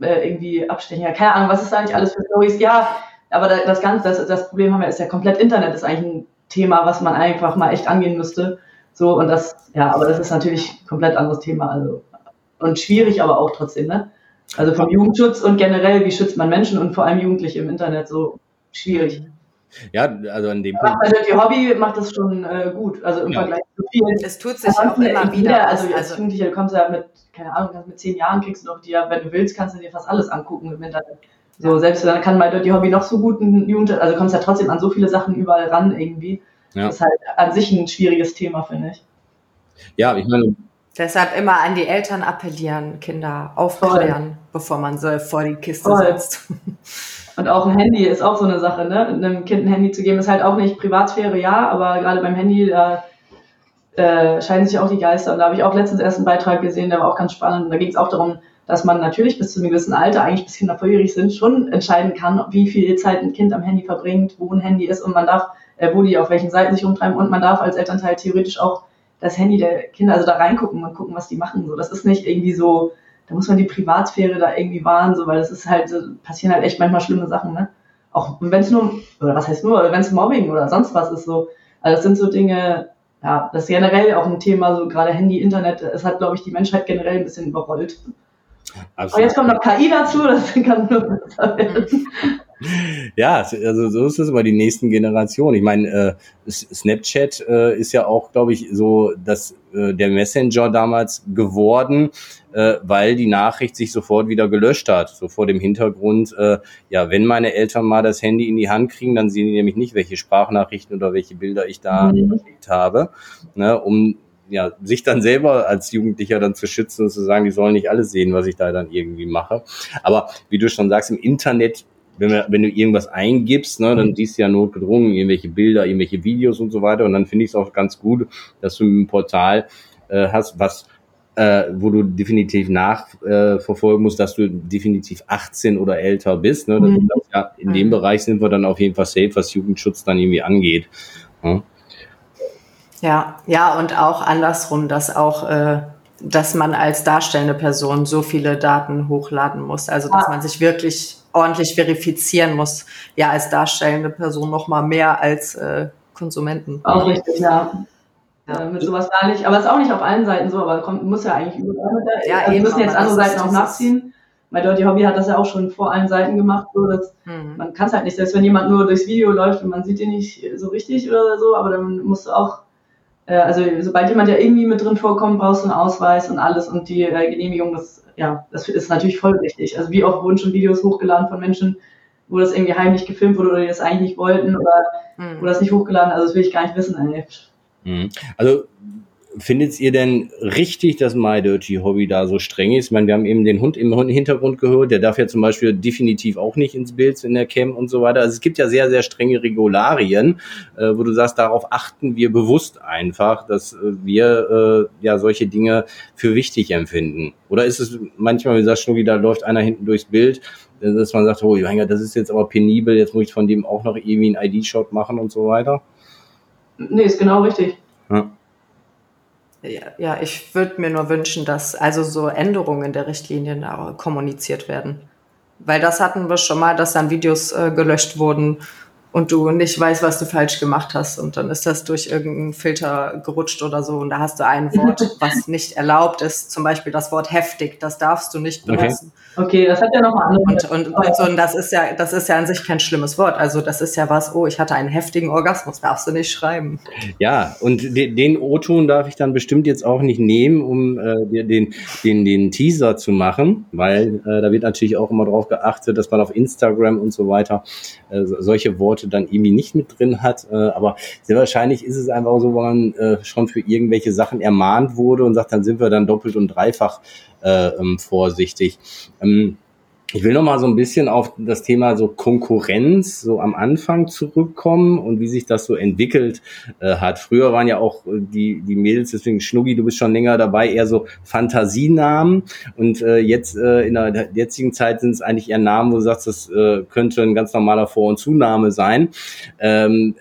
Speaker 3: irgendwie abstechen. Ja, keine Ahnung, was ist da eigentlich alles für Stories? Ja, aber das Problem haben wir, ist ja komplett Internet, ist eigentlich ein Thema, was man einfach mal echt angehen müsste. So, und aber das ist natürlich ein komplett anderes Thema, also, und schwierig, aber auch trotzdem, ne? Also vom Jugendschutz und generell, wie schützt man Menschen und vor allem Jugendliche im Internet, so schwierig.
Speaker 2: Ja, also an dem
Speaker 3: Punkt. Also die Hobby macht das schon gut, also im Vergleich zu vielen.
Speaker 4: Es tut sich auch immer wieder.
Speaker 3: Also als Jugendliche, du kommst ja keine Ahnung, mit 10 Jahren kriegst du noch wenn du willst, kannst du dir fast alles angucken im Internet. So, selbst dann kann die Hobby noch so gut ein also kommst ja trotzdem an so viele Sachen überall ran irgendwie. Ja. Das ist halt an sich ein schwieriges Thema, finde ich.
Speaker 2: Ja, ich meine...
Speaker 4: Deshalb immer an die Eltern appellieren, Kinder aufklären, bevor man so vor die Kiste setzt.
Speaker 3: Und auch ein Handy ist auch so eine Sache, ne? Einem Kind ein Handy zu geben, ist halt auch nicht Privatsphäre, ja, aber gerade beim Handy, da scheiden sich auch die Geister. Und da habe ich auch letztens erst einen Beitrag gesehen, der war auch ganz spannend. Und da ging es auch darum, dass man natürlich bis zu einem gewissen Alter, eigentlich bis Kinder volljährig sind, schon entscheiden kann, wie viel Zeit ein Kind am Handy verbringt, wo ein Handy ist und man darf, wo die auf welchen Seiten sich rumtreiben, und man darf als Elternteil theoretisch auch das Handy der Kinder, also da reingucken und gucken, was die machen. So, das ist nicht irgendwie so, da muss man die Privatsphäre da irgendwie wahren, so, weil das ist halt, passieren halt echt manchmal schlimme Sachen, ne? Auch wenn es nur, oder was heißt nur, wenn es Mobbing oder sonst was ist, so. Also das sind so Dinge, ja, das ist generell auch ein Thema, so gerade Handy, Internet, es hat, glaube ich, die Menschheit generell ein bisschen überrollt. Absolut. Aber jetzt kommt noch KI dazu, das kann nur besser werden.
Speaker 2: Ja, also so ist es bei die nächsten Generationen. Ich meine, Snapchat ist ja auch, glaube ich, so der Messenger damals geworden, weil die Nachricht sich sofort wieder gelöscht hat. So vor dem Hintergrund, wenn meine Eltern mal das Handy in die Hand kriegen, dann sehen die nämlich nicht, welche Sprachnachrichten oder welche Bilder ich da geschickt habe, ne, um sich dann selber als Jugendlicher dann zu schützen und zu sagen, die sollen nicht alles sehen, was ich da dann irgendwie mache. Aber wie du schon sagst, im Internet, wenn du irgendwas eingibst, ne, dann siehst du ja notgedrungen irgendwelche Bilder, irgendwelche Videos und so weiter. Und dann finde ich es auch ganz gut, dass du ein Portal hast, wo du definitiv nachverfolgen musst, dass du definitiv 18 oder älter bist. Ne? In dem Bereich sind wir dann auf jeden Fall safe, was Jugendschutz dann irgendwie angeht.
Speaker 4: Ja, und auch andersrum, dass man als darstellende Person so viele Daten hochladen muss. Also, dass man sich wirklich ordentlich verifizieren muss. Ja, als darstellende Person noch mal mehr als Konsumenten.
Speaker 3: Auch richtig, ja. Mit sowas gar nicht. Aber es ist auch nicht auf allen Seiten so, aber muss ja eigentlich überall. Wir müssen jetzt andere Seiten auch nachziehen. My Dirty Hobby hat das ja auch schon vor allen Seiten gemacht, so dass man kann es halt nicht, selbst wenn jemand nur durchs Video läuft und man sieht ihn nicht so richtig oder so, aber dann musst du auch, also sobald jemand ja irgendwie mit drin vorkommt, brauchst du einen Ausweis und alles und die Genehmigung, das ist natürlich voll wichtig. Also wie oft wurden schon Videos hochgeladen von Menschen, wo das irgendwie heimlich gefilmt wurde oder die das eigentlich nicht wollten oder wo das nicht hochgeladen, also das will ich gar nicht wissen.
Speaker 2: Also findet ihr denn richtig, dass My Dirty Hobby da so streng ist? Ich meine, wir haben eben den Hund im Hintergrund gehört, der darf ja zum Beispiel definitiv auch nicht ins Bild in der Cam und so weiter. Also es gibt ja sehr, sehr strenge Regularien, wo du sagst, darauf achten wir bewusst einfach, dass wir solche Dinge für wichtig empfinden. Oder ist es manchmal, wie du sagst, Schnucki, da läuft einer hinten durchs Bild, dass man sagt, oh mein Gott, das ist jetzt aber penibel, jetzt muss ich von dem auch noch irgendwie einen ID-Shot machen und so weiter?
Speaker 3: Nee, ist genau richtig.
Speaker 4: Ja, ich würde mir nur wünschen, dass also so Änderungen der Richtlinien kommuniziert werden. Weil das hatten wir schon mal, dass dann Videos gelöscht wurden und du nicht weißt, was du falsch gemacht hast. Und dann ist das durch irgendeinen Filter gerutscht oder so. Und da hast du ein Wort, was nicht erlaubt ist. Zum Beispiel das Wort heftig, das darfst du nicht benutzen.
Speaker 3: Okay, das hat ja nochmal andere.
Speaker 4: Und das ist ja an sich kein schlimmes Wort. Also das ist ja was, ich hatte einen heftigen Orgasmus, darfst du nicht schreiben.
Speaker 2: Ja, und den O-Ton darf ich dann bestimmt jetzt auch nicht nehmen, um den Teaser zu machen, weil da wird natürlich auch immer drauf geachtet, dass man auf Instagram und so weiter solche Worte dann irgendwie nicht mit drin hat. Aber sehr wahrscheinlich ist es einfach so, weil man schon für irgendwelche Sachen ermahnt wurde und sagt, dann sind wir dann doppelt und dreifach vorsichtig. Ich will noch mal so ein bisschen auf das Thema so Konkurrenz so am Anfang zurückkommen und wie sich das so entwickelt hat. Früher waren ja auch die Mädels, deswegen Schnucki, du bist schon länger dabei, eher so Fantasienamen und jetzt in der jetzigen Zeit sind es eigentlich eher Namen, wo du sagst, das könnte ein ganz normaler Vor- und Zunahme sein.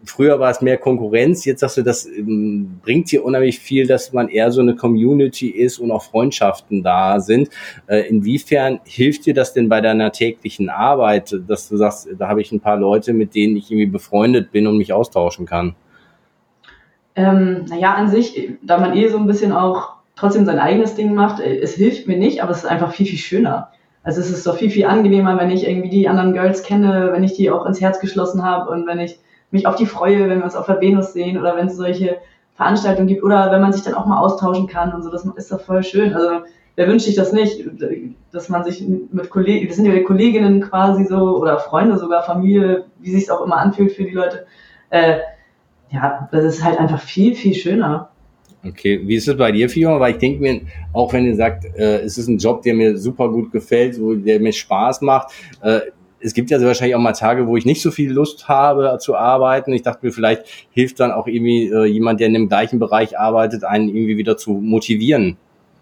Speaker 2: früher war es mehr Konkurrenz, jetzt sagst du, das bringt hier unheimlich viel, dass man eher so eine Community ist und auch Freundschaften da sind. Inwiefern hilft dir das denn bei deiner täglichen Arbeit, dass du sagst, da habe ich ein paar Leute, mit denen ich irgendwie befreundet bin und mich austauschen kann?
Speaker 3: Naja, an sich, da man so ein bisschen auch trotzdem sein eigenes Ding macht, es hilft mir nicht, aber es ist einfach viel, viel schöner. Also es ist doch viel, viel angenehmer, wenn ich irgendwie die anderen Girls kenne, wenn ich die auch ins Herz geschlossen habe und wenn ich mich auf die freue, wenn wir uns auf der Venus sehen oder wenn es solche Veranstaltungen gibt oder wenn man sich dann auch mal austauschen kann und so, das ist doch voll schön. Also wer wünscht sich das nicht, dass man sich mit Kollegen, das sind ja Kolleginnen quasi so oder Freunde sogar, Familie, wie sich es auch immer anfühlt für die Leute, ja, das ist halt einfach viel, viel schöner.
Speaker 2: Okay, wie ist es bei dir, Fiona? Weil ich denke mir, auch wenn ihr sagt, es ist ein Job, der mir super gut gefällt, der mir Spaß macht, es gibt ja so wahrscheinlich auch mal Tage, wo ich nicht so viel Lust habe zu arbeiten. Ich dachte mir, vielleicht hilft dann auch irgendwie jemand, der in dem gleichen Bereich arbeitet, einen irgendwie wieder zu motivieren.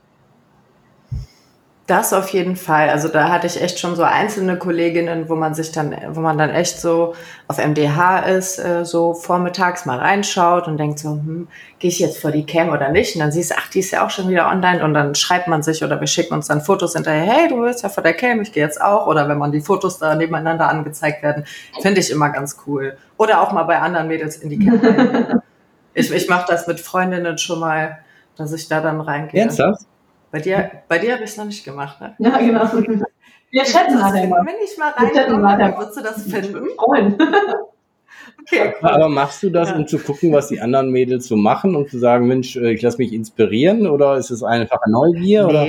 Speaker 4: Das auf jeden Fall. Also da hatte ich echt schon so einzelne Kolleginnen, wo man dann echt so auf MDH ist, so vormittags mal reinschaut und denkt so, gehe ich jetzt vor die Cam oder nicht? Und dann siehst du, ach, die ist ja auch schon wieder online und dann schreibt man sich oder wir schicken uns dann Fotos hinterher, hey, du bist ja vor der Cam, ich gehe jetzt auch. Oder wenn man die Fotos da nebeneinander angezeigt werden, finde ich immer ganz cool. Oder auch mal bei anderen Mädels in die Cam reingehen. Ich mache das mit Freundinnen schon mal, dass ich da dann reingehe.
Speaker 2: Ernsthaft?
Speaker 4: Bei dir habe ich es noch nicht gemacht, ne?
Speaker 3: Ja, genau. Wir chatten nachher mal.
Speaker 4: Wenn ich mal reinkomme, würdest du das finden?
Speaker 3: Freuen.
Speaker 4: Okay, cool.
Speaker 2: Aber machst du das, um zu gucken, was die anderen Mädels so machen und zu sagen, Mensch, ich lasse mich inspirieren, oder ist es einfach Neugier? Oder?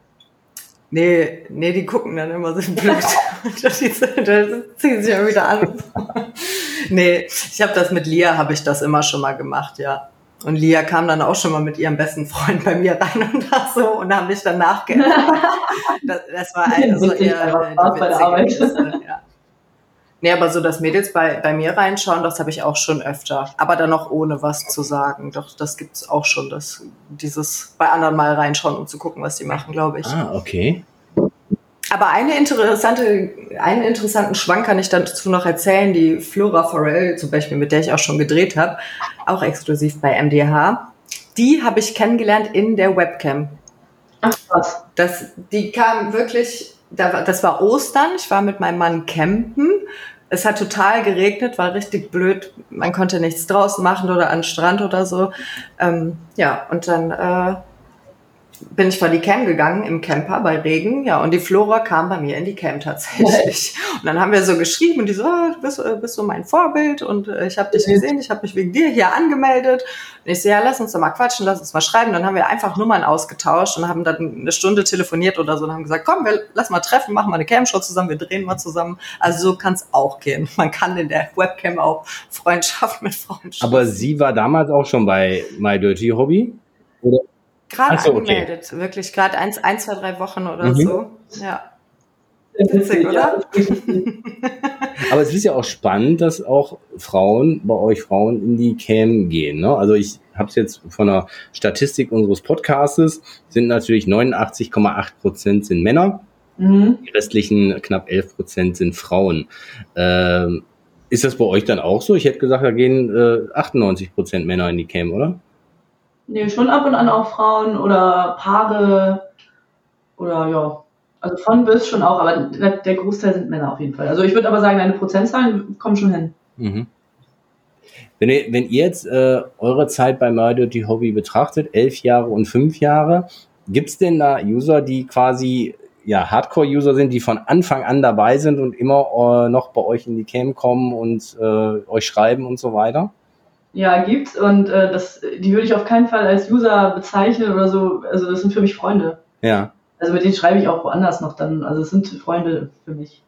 Speaker 4: Nee, die gucken dann immer so blöd. Das ziehen sich ja wieder an. Nee, ich habe das mit Lia, habe ich das immer schon mal gemacht, ja. Und Lia kam dann auch schon mal mit ihrem besten Freund bei mir rein und das so und haben mich dann nachgeäfft. Das war also eher die witzige, ja. Nee, aber so, dass Mädels bei mir reinschauen, das habe ich auch schon öfter. Aber dann noch ohne was zu sagen. Doch, das gibt's auch schon, dieses bei anderen mal reinschauen, um zu gucken, was die machen, glaube ich.
Speaker 2: Ah, okay.
Speaker 4: Aber einen interessanten Schwank kann ich dazu noch erzählen. Die Flora Farrell zum Beispiel, mit der ich auch schon gedreht habe, auch exklusiv bei MDH, die habe ich kennengelernt in der Webcam.
Speaker 3: Ach was.
Speaker 4: Die kam wirklich, das war Ostern, ich war mit meinem Mann campen. Es hat total geregnet, war richtig blöd. Man konnte nichts draußen machen oder an den Strand oder so. Ja, und dann bin ich vor die Cam gegangen im Camper bei Regen, ja, und die Flora kam bei mir in die Cam tatsächlich. Und dann haben wir so geschrieben und die so, du bist so mein Vorbild und ich habe dich gesehen, ich habe mich wegen dir hier angemeldet. Und ich so, ja, lass uns doch mal quatschen, lass uns mal schreiben. Dann haben wir einfach Nummern ausgetauscht und haben dann eine Stunde telefoniert oder so und haben gesagt, komm, lass mal treffen, machen mal eine Cam-Show zusammen, wir drehen mal zusammen. Also so kann es auch gehen. Man kann in der Webcam auch Freundschaft mit Frauen schaffen.
Speaker 2: Aber sie war damals auch schon bei My Dirty Hobby? Oder?
Speaker 4: Gerade angemeldet, okay. Wirklich gerade 1, 2, 3 Wochen oder so. Ja. Witzig, oder?
Speaker 2: Aber es ist ja auch spannend, dass auch bei euch Frauen in die Cam gehen. Ne? Also ich habe es jetzt von der Statistik unseres Podcastes, sind natürlich 89,8% sind Männer, die restlichen knapp 11% sind Frauen. Ist das bei euch dann auch so? Ich hätte gesagt, da gehen 98% Männer in die Cam, oder?
Speaker 3: Nee, schon ab und an auch Frauen oder Paare oder ja, also von bis schon auch, aber der Großteil sind Männer auf jeden Fall. Also ich würde aber sagen, deine Prozentzahlen kommen schon hin.
Speaker 2: Mhm. Wenn ihr jetzt eure Zeit bei My Dirty Hobby betrachtet, 11 Jahre und 5 Jahre, gibt's denn da User, die quasi Hardcore-User sind, die von Anfang an dabei sind und immer noch bei euch in die Cam kommen und euch schreiben und so weiter?
Speaker 3: Ja, gibt's und die würde ich auf keinen Fall als User bezeichnen oder so. Also das sind für mich Freunde.
Speaker 2: Ja.
Speaker 3: Also mit denen schreibe ich auch woanders noch dann. Also es sind Freunde für mich.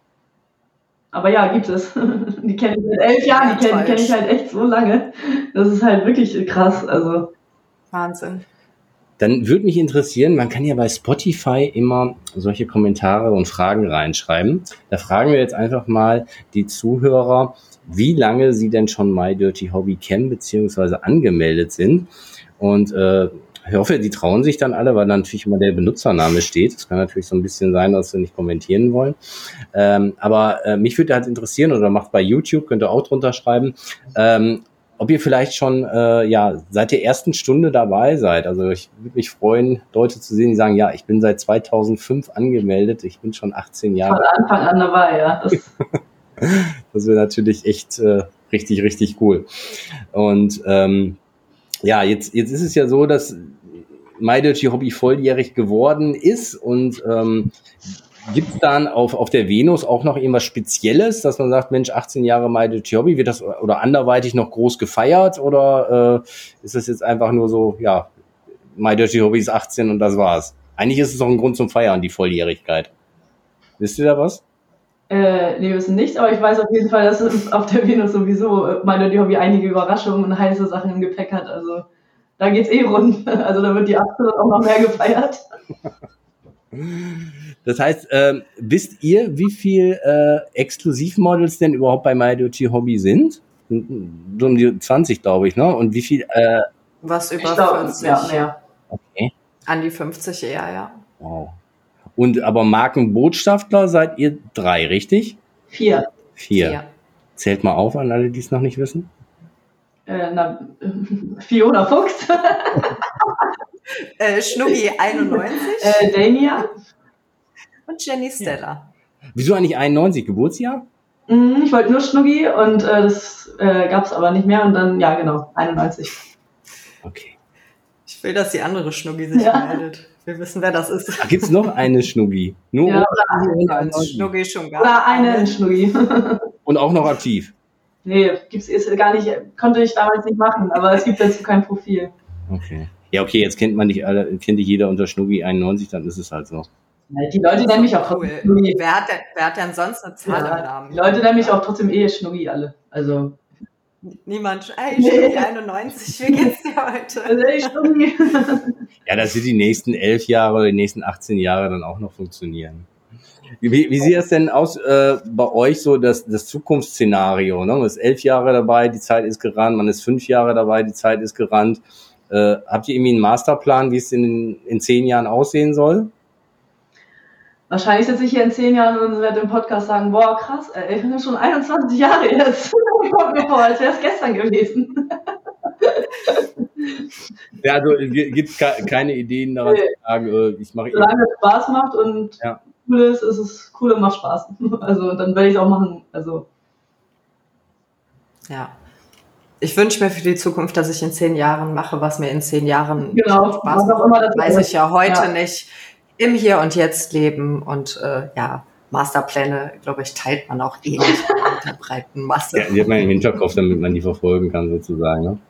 Speaker 3: Aber ja, gibt es. Die kenne ich seit 11 Jahren, die kenn ich halt echt so lange. Das ist halt wirklich krass. Also
Speaker 4: Wahnsinn.
Speaker 2: Dann würde mich interessieren, man kann ja bei Spotify immer solche Kommentare und Fragen reinschreiben. Da fragen wir jetzt einfach mal die Zuhörer, wie lange sie denn schon My Dirty Hobby kennen bzw. angemeldet sind. Und Ich hoffe, die trauen sich dann alle, weil dann natürlich immer der Benutzername steht. Das kann natürlich so ein bisschen sein, dass sie nicht kommentieren wollen. Aber mich würde halt interessieren, oder macht bei YouTube, könnt ihr auch drunter schreiben, ob ihr vielleicht schon seit der ersten Stunde dabei seid. Also ich würde mich freuen, Leute zu sehen, die sagen, ja, ich bin seit 2005 angemeldet, ich bin schon 18 Jahre.
Speaker 3: Von Anfang an dabei, ja.
Speaker 2: Das wäre natürlich echt richtig, richtig cool. Und jetzt ist es ja so, dass My Dirty Hobby volljährig geworden ist und gibt es dann auf der Venus auch noch irgendwas Spezielles, dass man sagt, Mensch, 18 Jahre My Dirty Hobby, wird das oder anderweitig noch groß gefeiert oder ist das jetzt einfach nur so, ja, My Dirty Hobby ist 18 und das war's? Eigentlich ist es doch ein Grund zum Feiern, die Volljährigkeit. Wisst ihr da was?
Speaker 3: Wir wissen nichts, aber ich weiß auf jeden Fall, dass es auf der Venus sowieso My Dirty Hobby einige Überraschungen und heiße Sachen im Gepäck hat. Also da geht's rund. Also da wird die 18 auch noch mehr gefeiert.
Speaker 2: Das heißt, wisst ihr, wie viel Exklusivmodels denn überhaupt bei My Dirty Hobby sind? So um die 20, glaube ich, ne? Und wie viel?
Speaker 4: Was über 40?
Speaker 3: Ja, mehr.
Speaker 2: Okay.
Speaker 4: An die 50 eher, ja.
Speaker 2: Wow. Und aber Markenbotschafter seid ihr 3, richtig?
Speaker 3: 4.
Speaker 2: 4. Zählt mal auf an alle, die es noch nicht wissen.
Speaker 3: Fiona Fuchs.
Speaker 4: Schnuggi 91.
Speaker 3: Dania.
Speaker 4: Und Jenny Stella.
Speaker 2: Wieso eigentlich 91 Geburtsjahr?
Speaker 3: Ich wollte nur Schnuggi und das gab es aber nicht mehr und dann, ja genau, 91.
Speaker 2: Okay.
Speaker 4: Ich will, dass die andere Schnuggi sich meldet. Wir wissen, wer das ist.
Speaker 2: Gibt es noch eine Schnuggi? Nur
Speaker 3: ja,
Speaker 4: Schnuggi schon gar
Speaker 3: oder einen Schnuggi.
Speaker 2: Und auch noch aktiv?
Speaker 3: Nee, ist gar nicht, konnte ich damals nicht machen, aber es gibt dazu kein Profil.
Speaker 2: Okay. Ja, okay, jetzt kennt dich jeder unter Schnuggi 91, dann ist es halt so.
Speaker 3: Die Leute nennen mich auch trotzdem Schnuggi.
Speaker 4: Wer hat denn sonst eine Zahl im Namen?
Speaker 3: Die Leute nennen mich auch trotzdem Schnuggi alle. Also.
Speaker 4: Niemand, Schnuggi 91, wie geht's dir heute?
Speaker 3: Also, Schnuggi.
Speaker 2: Ja, das wird die nächsten 11 Jahre oder die nächsten 18 Jahre dann auch noch funktionieren. Wie sieht das denn aus bei euch so, das Zukunftsszenario? Ne? Man ist 11 Jahre dabei, die Zeit ist gerannt, man ist 5 Jahre dabei, die Zeit ist gerannt. Habt ihr irgendwie einen Masterplan, wie es in 10 Jahren aussehen soll?
Speaker 3: Wahrscheinlich sitze ich hier in 10 Jahren und werde im Podcast sagen, boah, krass, ey, ich bin schon 21 Jahre jetzt. Kommt mir vor, als wäre es gestern gewesen.
Speaker 2: Ja, also gibt keine Ideen daran zu sagen, ich mache...
Speaker 3: Solange es Spaß macht und cool ist es cool und macht Spaß. Also dann werde ich es auch machen. Also.
Speaker 4: Ja. Ich wünsche mir für die Zukunft, dass ich in 10 Jahren mache, was mir in 10 Jahren
Speaker 3: Spaß macht.
Speaker 4: Weiß ich ja heute nicht. Im Hier und Jetzt leben und Masterpläne, glaube ich, teilt man auch nicht mit der breiten Masse.
Speaker 2: Ja, die hat man im Hinterkopf, damit man die verfolgen kann, sozusagen. Ne?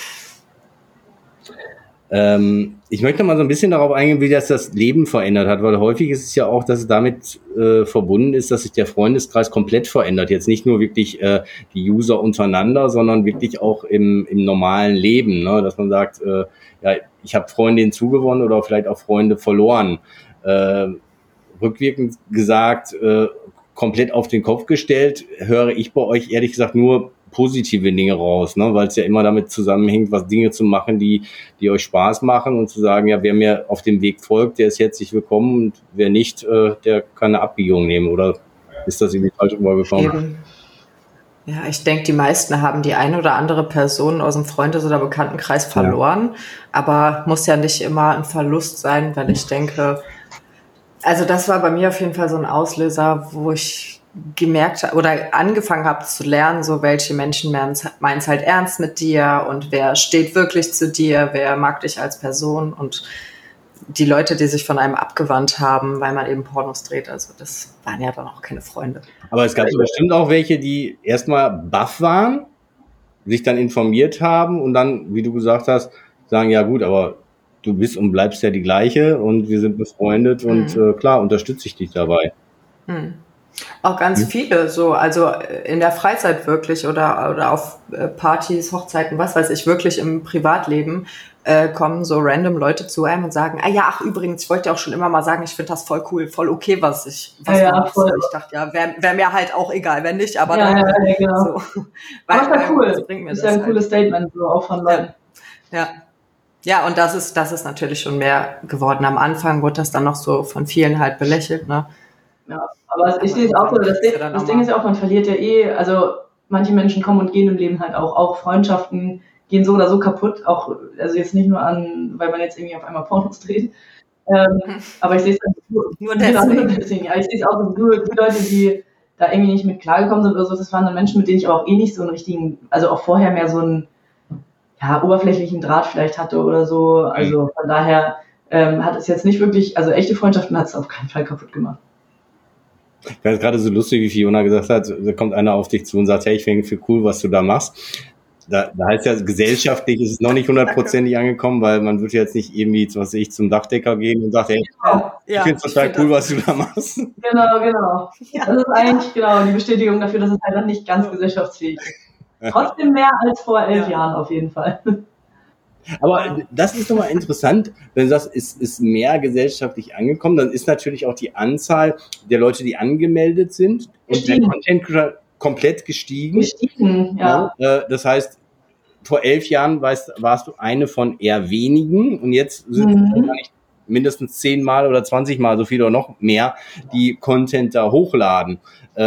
Speaker 2: Ich möchte mal so ein bisschen darauf eingehen, wie das Leben verändert hat, weil häufig ist es ja auch, dass es damit verbunden ist, dass sich der Freundeskreis komplett verändert. Jetzt nicht nur wirklich die User untereinander, sondern wirklich auch im normalen Leben, ne? Dass man sagt, ich habe Freunde hinzugewonnen oder vielleicht auch Freunde verloren. Rückwirkend gesagt, komplett auf den Kopf gestellt, höre ich bei euch ehrlich gesagt nur positive Dinge raus, ne? Weil es ja immer damit zusammenhängt, Dinge zu machen, die euch Spaß machen und zu sagen, ja, wer mir auf dem Weg folgt, der ist herzlich willkommen und wer nicht, der kann eine Abbiegung nehmen, oder ist das irgendwie falsch rübergekommen?
Speaker 4: Ja, ich denke, die meisten haben die eine oder andere Person aus dem Freundes- oder Bekanntenkreis verloren, aber muss ja nicht immer ein Verlust sein, weil ich denke, also das war bei mir auf jeden Fall so ein Auslöser, wo ich gemerkt habe oder angefangen habe zu lernen, so welche Menschen meinen es halt ernst mit dir und wer steht wirklich zu dir, wer mag dich als Person und die Leute, die sich von einem abgewandt haben, weil man eben Pornos dreht, also das waren ja dann auch keine Freunde.
Speaker 2: Aber es gab so bestimmt auch welche, die erstmal baff waren, sich dann informiert haben und dann, wie du gesagt hast, sagen, ja gut, aber du bist und bleibst ja die Gleiche und wir sind befreundet und klar, unterstütze ich dich dabei.
Speaker 4: Auch ganz viele, so, also in der Freizeit wirklich oder auf Partys, Hochzeiten, was weiß ich, wirklich im Privatleben kommen so random Leute zu einem und sagen, übrigens, ich wollte ja auch schon immer mal sagen, ich finde das voll cool, voll okay, was du machst. Voll. Ich dachte, ja, wäre mir halt auch egal, wenn nicht, aber dann
Speaker 3: genau.
Speaker 4: So.
Speaker 3: Aber ist ja cool.
Speaker 4: Bringt mir
Speaker 3: ist ja ein cooles Statement, so auch von Leuten.
Speaker 4: Ja. Ja, und das ist natürlich schon mehr geworden. Am Anfang wurde das dann noch so von vielen halt belächelt, ne?
Speaker 3: Ja, aber ich sehe es auch so, das Ding ist ja auch, man verliert ja also manche Menschen kommen und gehen im Leben halt auch Freundschaften gehen so oder so kaputt, auch, also jetzt nicht nur weil man jetzt irgendwie auf einmal Pornos dreht, aber ich sehe es
Speaker 4: nur deswegen.
Speaker 3: Ja, ich sehe es auch so, die Leute, die da irgendwie nicht mit klargekommen sind oder so, das waren dann Menschen, mit denen ich aber auch nicht so einen richtigen, also auch vorher mehr so einen, ja, oberflächlichen Draht vielleicht hatte oder so, also von daher hat es jetzt nicht wirklich, also echte Freundschaften hat es auf keinen Fall kaputt gemacht.
Speaker 2: Ich fand es gerade so lustig, wie Fiona gesagt hat, da kommt einer auf dich zu und sagt, hey, ich finde es cool, was du da machst. Da heißt ja, gesellschaftlich ist es noch nicht 100%ig angekommen, weil man wird jetzt nicht irgendwie, was weiß ich, zum Dachdecker gehen und sagt, hey, ich finde es total cool, was du da machst.
Speaker 3: Genau. Ja. Das ist eigentlich die Bestätigung dafür, dass es halt noch nicht ganz gesellschaftsfähig ist. Trotzdem mehr als vor 11 Jahren auf jeden Fall.
Speaker 2: Aber das ist nochmal interessant, wenn du sagst, es ist mehr gesellschaftlich angekommen, dann ist natürlich auch die Anzahl der Leute, die angemeldet sind und der Content komplett gestiegen.
Speaker 3: Ja.
Speaker 2: Das heißt, vor 11 Jahren warst du eine von eher wenigen und jetzt sind es wahrscheinlich mindestens 10-mal oder 20-mal so viel oder noch mehr, die Content da hochladen.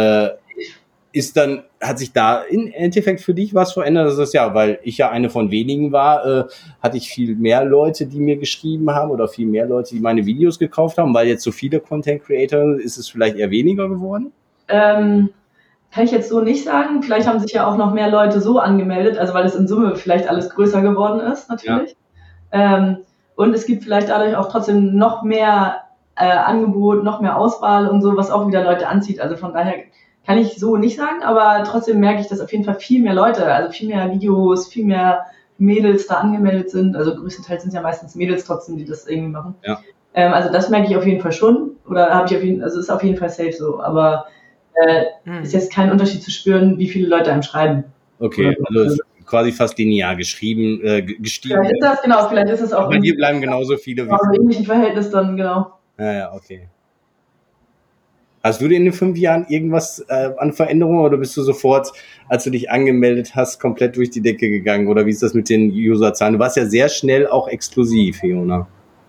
Speaker 2: Hat sich da im Endeffekt für dich was verändert? Das ist ja, weil ich ja eine von wenigen war, hatte ich viel mehr Leute, die mir geschrieben haben oder viel mehr Leute, die meine Videos gekauft haben, weil jetzt so viele Content Creator, ist es vielleicht eher weniger geworden?
Speaker 3: Kann ich jetzt so nicht sagen. Vielleicht haben sich ja auch noch mehr Leute so angemeldet, also weil es in Summe vielleicht alles größer geworden ist, natürlich. Ja. Und es gibt vielleicht dadurch auch trotzdem noch mehr Angebot, noch mehr Auswahl und so, was auch wieder Leute anzieht. Also von daher kann ich so nicht sagen, aber trotzdem merke ich, dass auf jeden Fall viel mehr Leute, also viel mehr Videos, viel mehr Mädels da angemeldet sind. Also größtenteils sind es ja meistens Mädels trotzdem, die das irgendwie machen.
Speaker 2: Ja.
Speaker 3: Also das merke ich auf jeden Fall schon. Oder ist auf jeden Fall safe so. Aber ist jetzt kein Unterschied zu spüren, wie viele Leute einem schreiben.
Speaker 2: Okay, also es ist quasi fast linear gestiegen.
Speaker 3: Vielleicht ist das, vielleicht ist es auch.
Speaker 2: Bei dir bleiben genauso viele wie
Speaker 3: im ähnlichen Verhältnis dann, genau.
Speaker 2: Ja, okay. Hast du denn in den 5 Jahren irgendwas an Veränderungen oder bist du sofort, als du dich angemeldet hast, komplett durch die Decke gegangen? Oder wie ist das mit den Userzahlen? Du warst ja sehr schnell auch exklusiv, Fiona.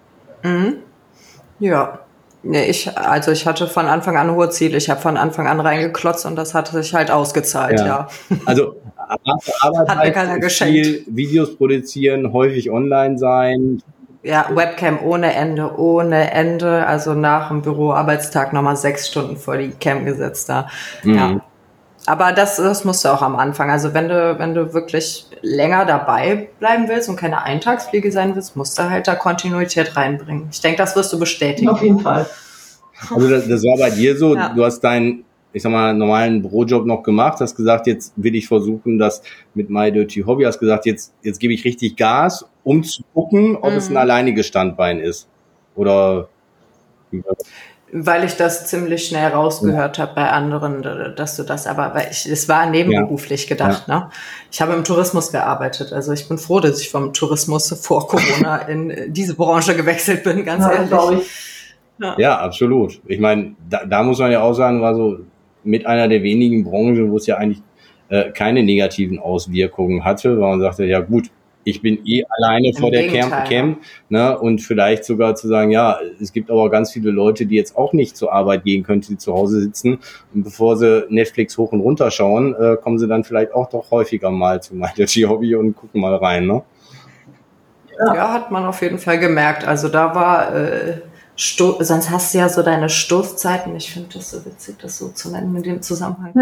Speaker 4: Ja. Nee, ich hatte von Anfang an hohe Ziele. Ich habe von Anfang an reingeklotzt und das hat sich halt ausgezahlt, ja.
Speaker 2: Also Arbeit
Speaker 4: hat mir keiner geschenkt.
Speaker 2: Viel Videos produzieren, häufig online sein.
Speaker 4: Ja, Webcam ohne Ende. Also nach dem Büroarbeitstag nochmal 6 Stunden vor die Cam gesetzt da. Ja. Aber das musst du auch am Anfang. Also wenn du wirklich länger dabei bleiben willst und keine Eintagsfliege sein willst, musst du halt da Kontinuität reinbringen. Ich denke, das wirst du bestätigen.
Speaker 3: Auf jeden Fall.
Speaker 2: Also das war bei dir so, du hast deinen, ich sag mal, normalen Bürojob noch gemacht, hast gesagt, jetzt will ich versuchen, das mit My Dirty Hobby, hast gesagt, jetzt gebe ich richtig Gas, um zu gucken, ob es ein alleiniges Standbein ist. Oder
Speaker 4: weil ich das ziemlich schnell rausgehört habe bei anderen, dass du das es war nebenberuflich gedacht, ne? Ich habe im Tourismus gearbeitet, also ich bin froh, dass ich vom Tourismus vor Corona in diese Branche gewechselt bin, ganz ehrlich.
Speaker 2: Ja, absolut. Ich meine, da muss man ja auch sagen, war so mit einer der wenigen Branchen, wo es ja eigentlich keine negativen Auswirkungen hatte, weil man sagte, ja gut, ich bin alleine vor der Cam, ne, und vielleicht sogar zu sagen, ja, es gibt aber ganz viele Leute, die jetzt auch nicht zur Arbeit gehen können, die zu Hause sitzen und bevor sie Netflix hoch und runter schauen, kommen sie dann vielleicht auch doch häufiger mal zu My Dirty Hobby und gucken mal rein, ne?
Speaker 4: Ja, hat man auf jeden Fall gemerkt. Also da war sonst hast du ja so deine Stoßzeiten. Ich finde das so witzig, das so zu nennen in dem Zusammenhang.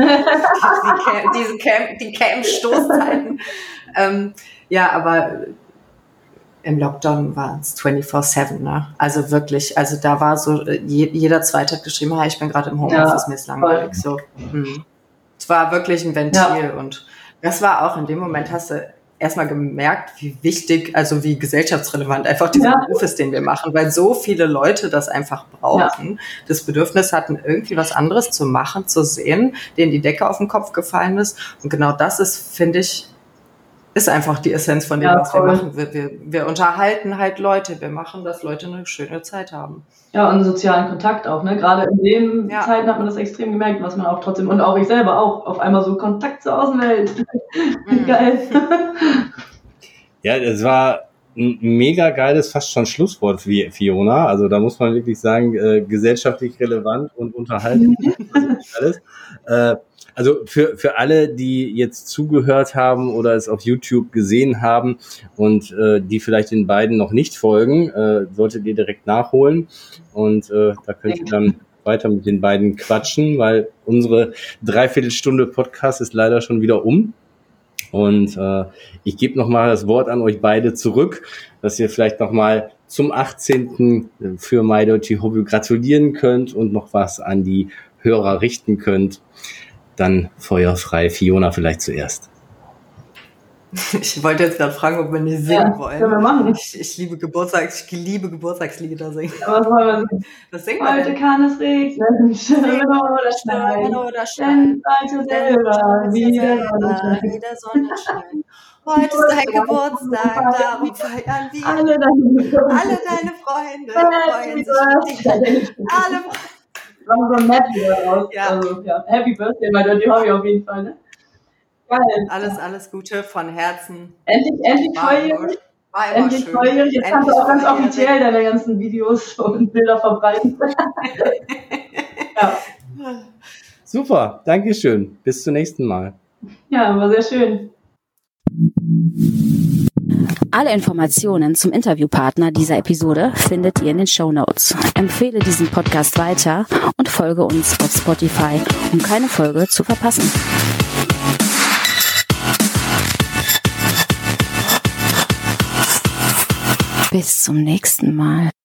Speaker 4: Die Cam-Stoßzeiten. Ja, aber im Lockdown war es 24/7, ne? Also wirklich, also da war so, jeder Zweite hat geschrieben, ich bin gerade im Homeoffice, mir ist langweilig. So. Es war wirklich ein Ventil und das war auch in dem Moment, hast du erstmal gemerkt, wie wichtig, also wie gesellschaftsrelevant einfach dieser Beruf ist, den wir machen, weil so viele Leute das einfach brauchen, das Bedürfnis hatten, irgendwie was anderes zu machen, zu sehen, denen die Decke auf den Kopf gefallen ist. Und genau das ist, finde ich, ist einfach die Essenz von dem, was wir machen. Wir unterhalten halt Leute, wir machen, dass Leute eine schöne Zeit haben.
Speaker 3: Ja, und einen sozialen Kontakt auch, ne? Gerade in den Zeiten hat man das extrem gemerkt, was man auch trotzdem, und auch ich selber auch, auf einmal so Kontakt zur Außenwelt. Geil.
Speaker 2: Ja, das war ein mega geiles, fast schon Schlusswort, Fiona. Also da muss man wirklich sagen, gesellschaftlich relevant und unterhaltend. Alles. Also für alle, die jetzt zugehört haben oder es auf YouTube gesehen haben und die vielleicht den beiden noch nicht folgen, solltet ihr direkt nachholen. Und da könnt ihr dann weiter mit den beiden quatschen, weil unsere 3/4 Podcast ist leider schon wieder um. Und ich gebe nochmal das Wort an euch beide zurück, dass ihr vielleicht nochmal zum 18. für My Dirty Hobby gratulieren könnt und noch was an die Hörer richten könnt. Dann feuerfrei. Fiona vielleicht zuerst.
Speaker 4: Ich wollte jetzt gerade fragen, ob wir nicht singen wollen.
Speaker 3: Können wir machen.
Speaker 4: Ich liebe Geburtstagslieder singen.
Speaker 3: Aber was wollen wir singen?
Speaker 4: Was singen wir
Speaker 3: Heute
Speaker 4: denn?
Speaker 3: kann es regnen, stürmen oder schneien. Denn heute selber wie der Sonnenschein.
Speaker 4: Heute ist dein Geburtstag, darum feiern wir.
Speaker 3: Alle
Speaker 4: deine Freunde freuen sich. Alle
Speaker 3: machen so ein Match raus.
Speaker 4: Ja.
Speaker 3: Also, ja. Happy Birthday, My Dirty Hobby auf jeden Fall. Ne? Geil.
Speaker 4: Alles Gute von Herzen.
Speaker 3: Endlich volljährig.
Speaker 4: War immer
Speaker 3: Endlich
Speaker 4: schön.
Speaker 3: volljährig. Jetzt kannst du auch ganz
Speaker 4: volljährig.
Speaker 3: offiziell deine ganzen Videos und Bilder verbreiten. Ja.
Speaker 2: Super, Dankeschön. Bis zum nächsten Mal.
Speaker 3: Ja, war sehr schön.
Speaker 1: Alle Informationen zum Interviewpartner dieser Episode findet ihr in den Shownotes. Empfehle diesen Podcast weiter und folge uns auf Spotify, um keine Folge zu verpassen. Bis zum nächsten Mal.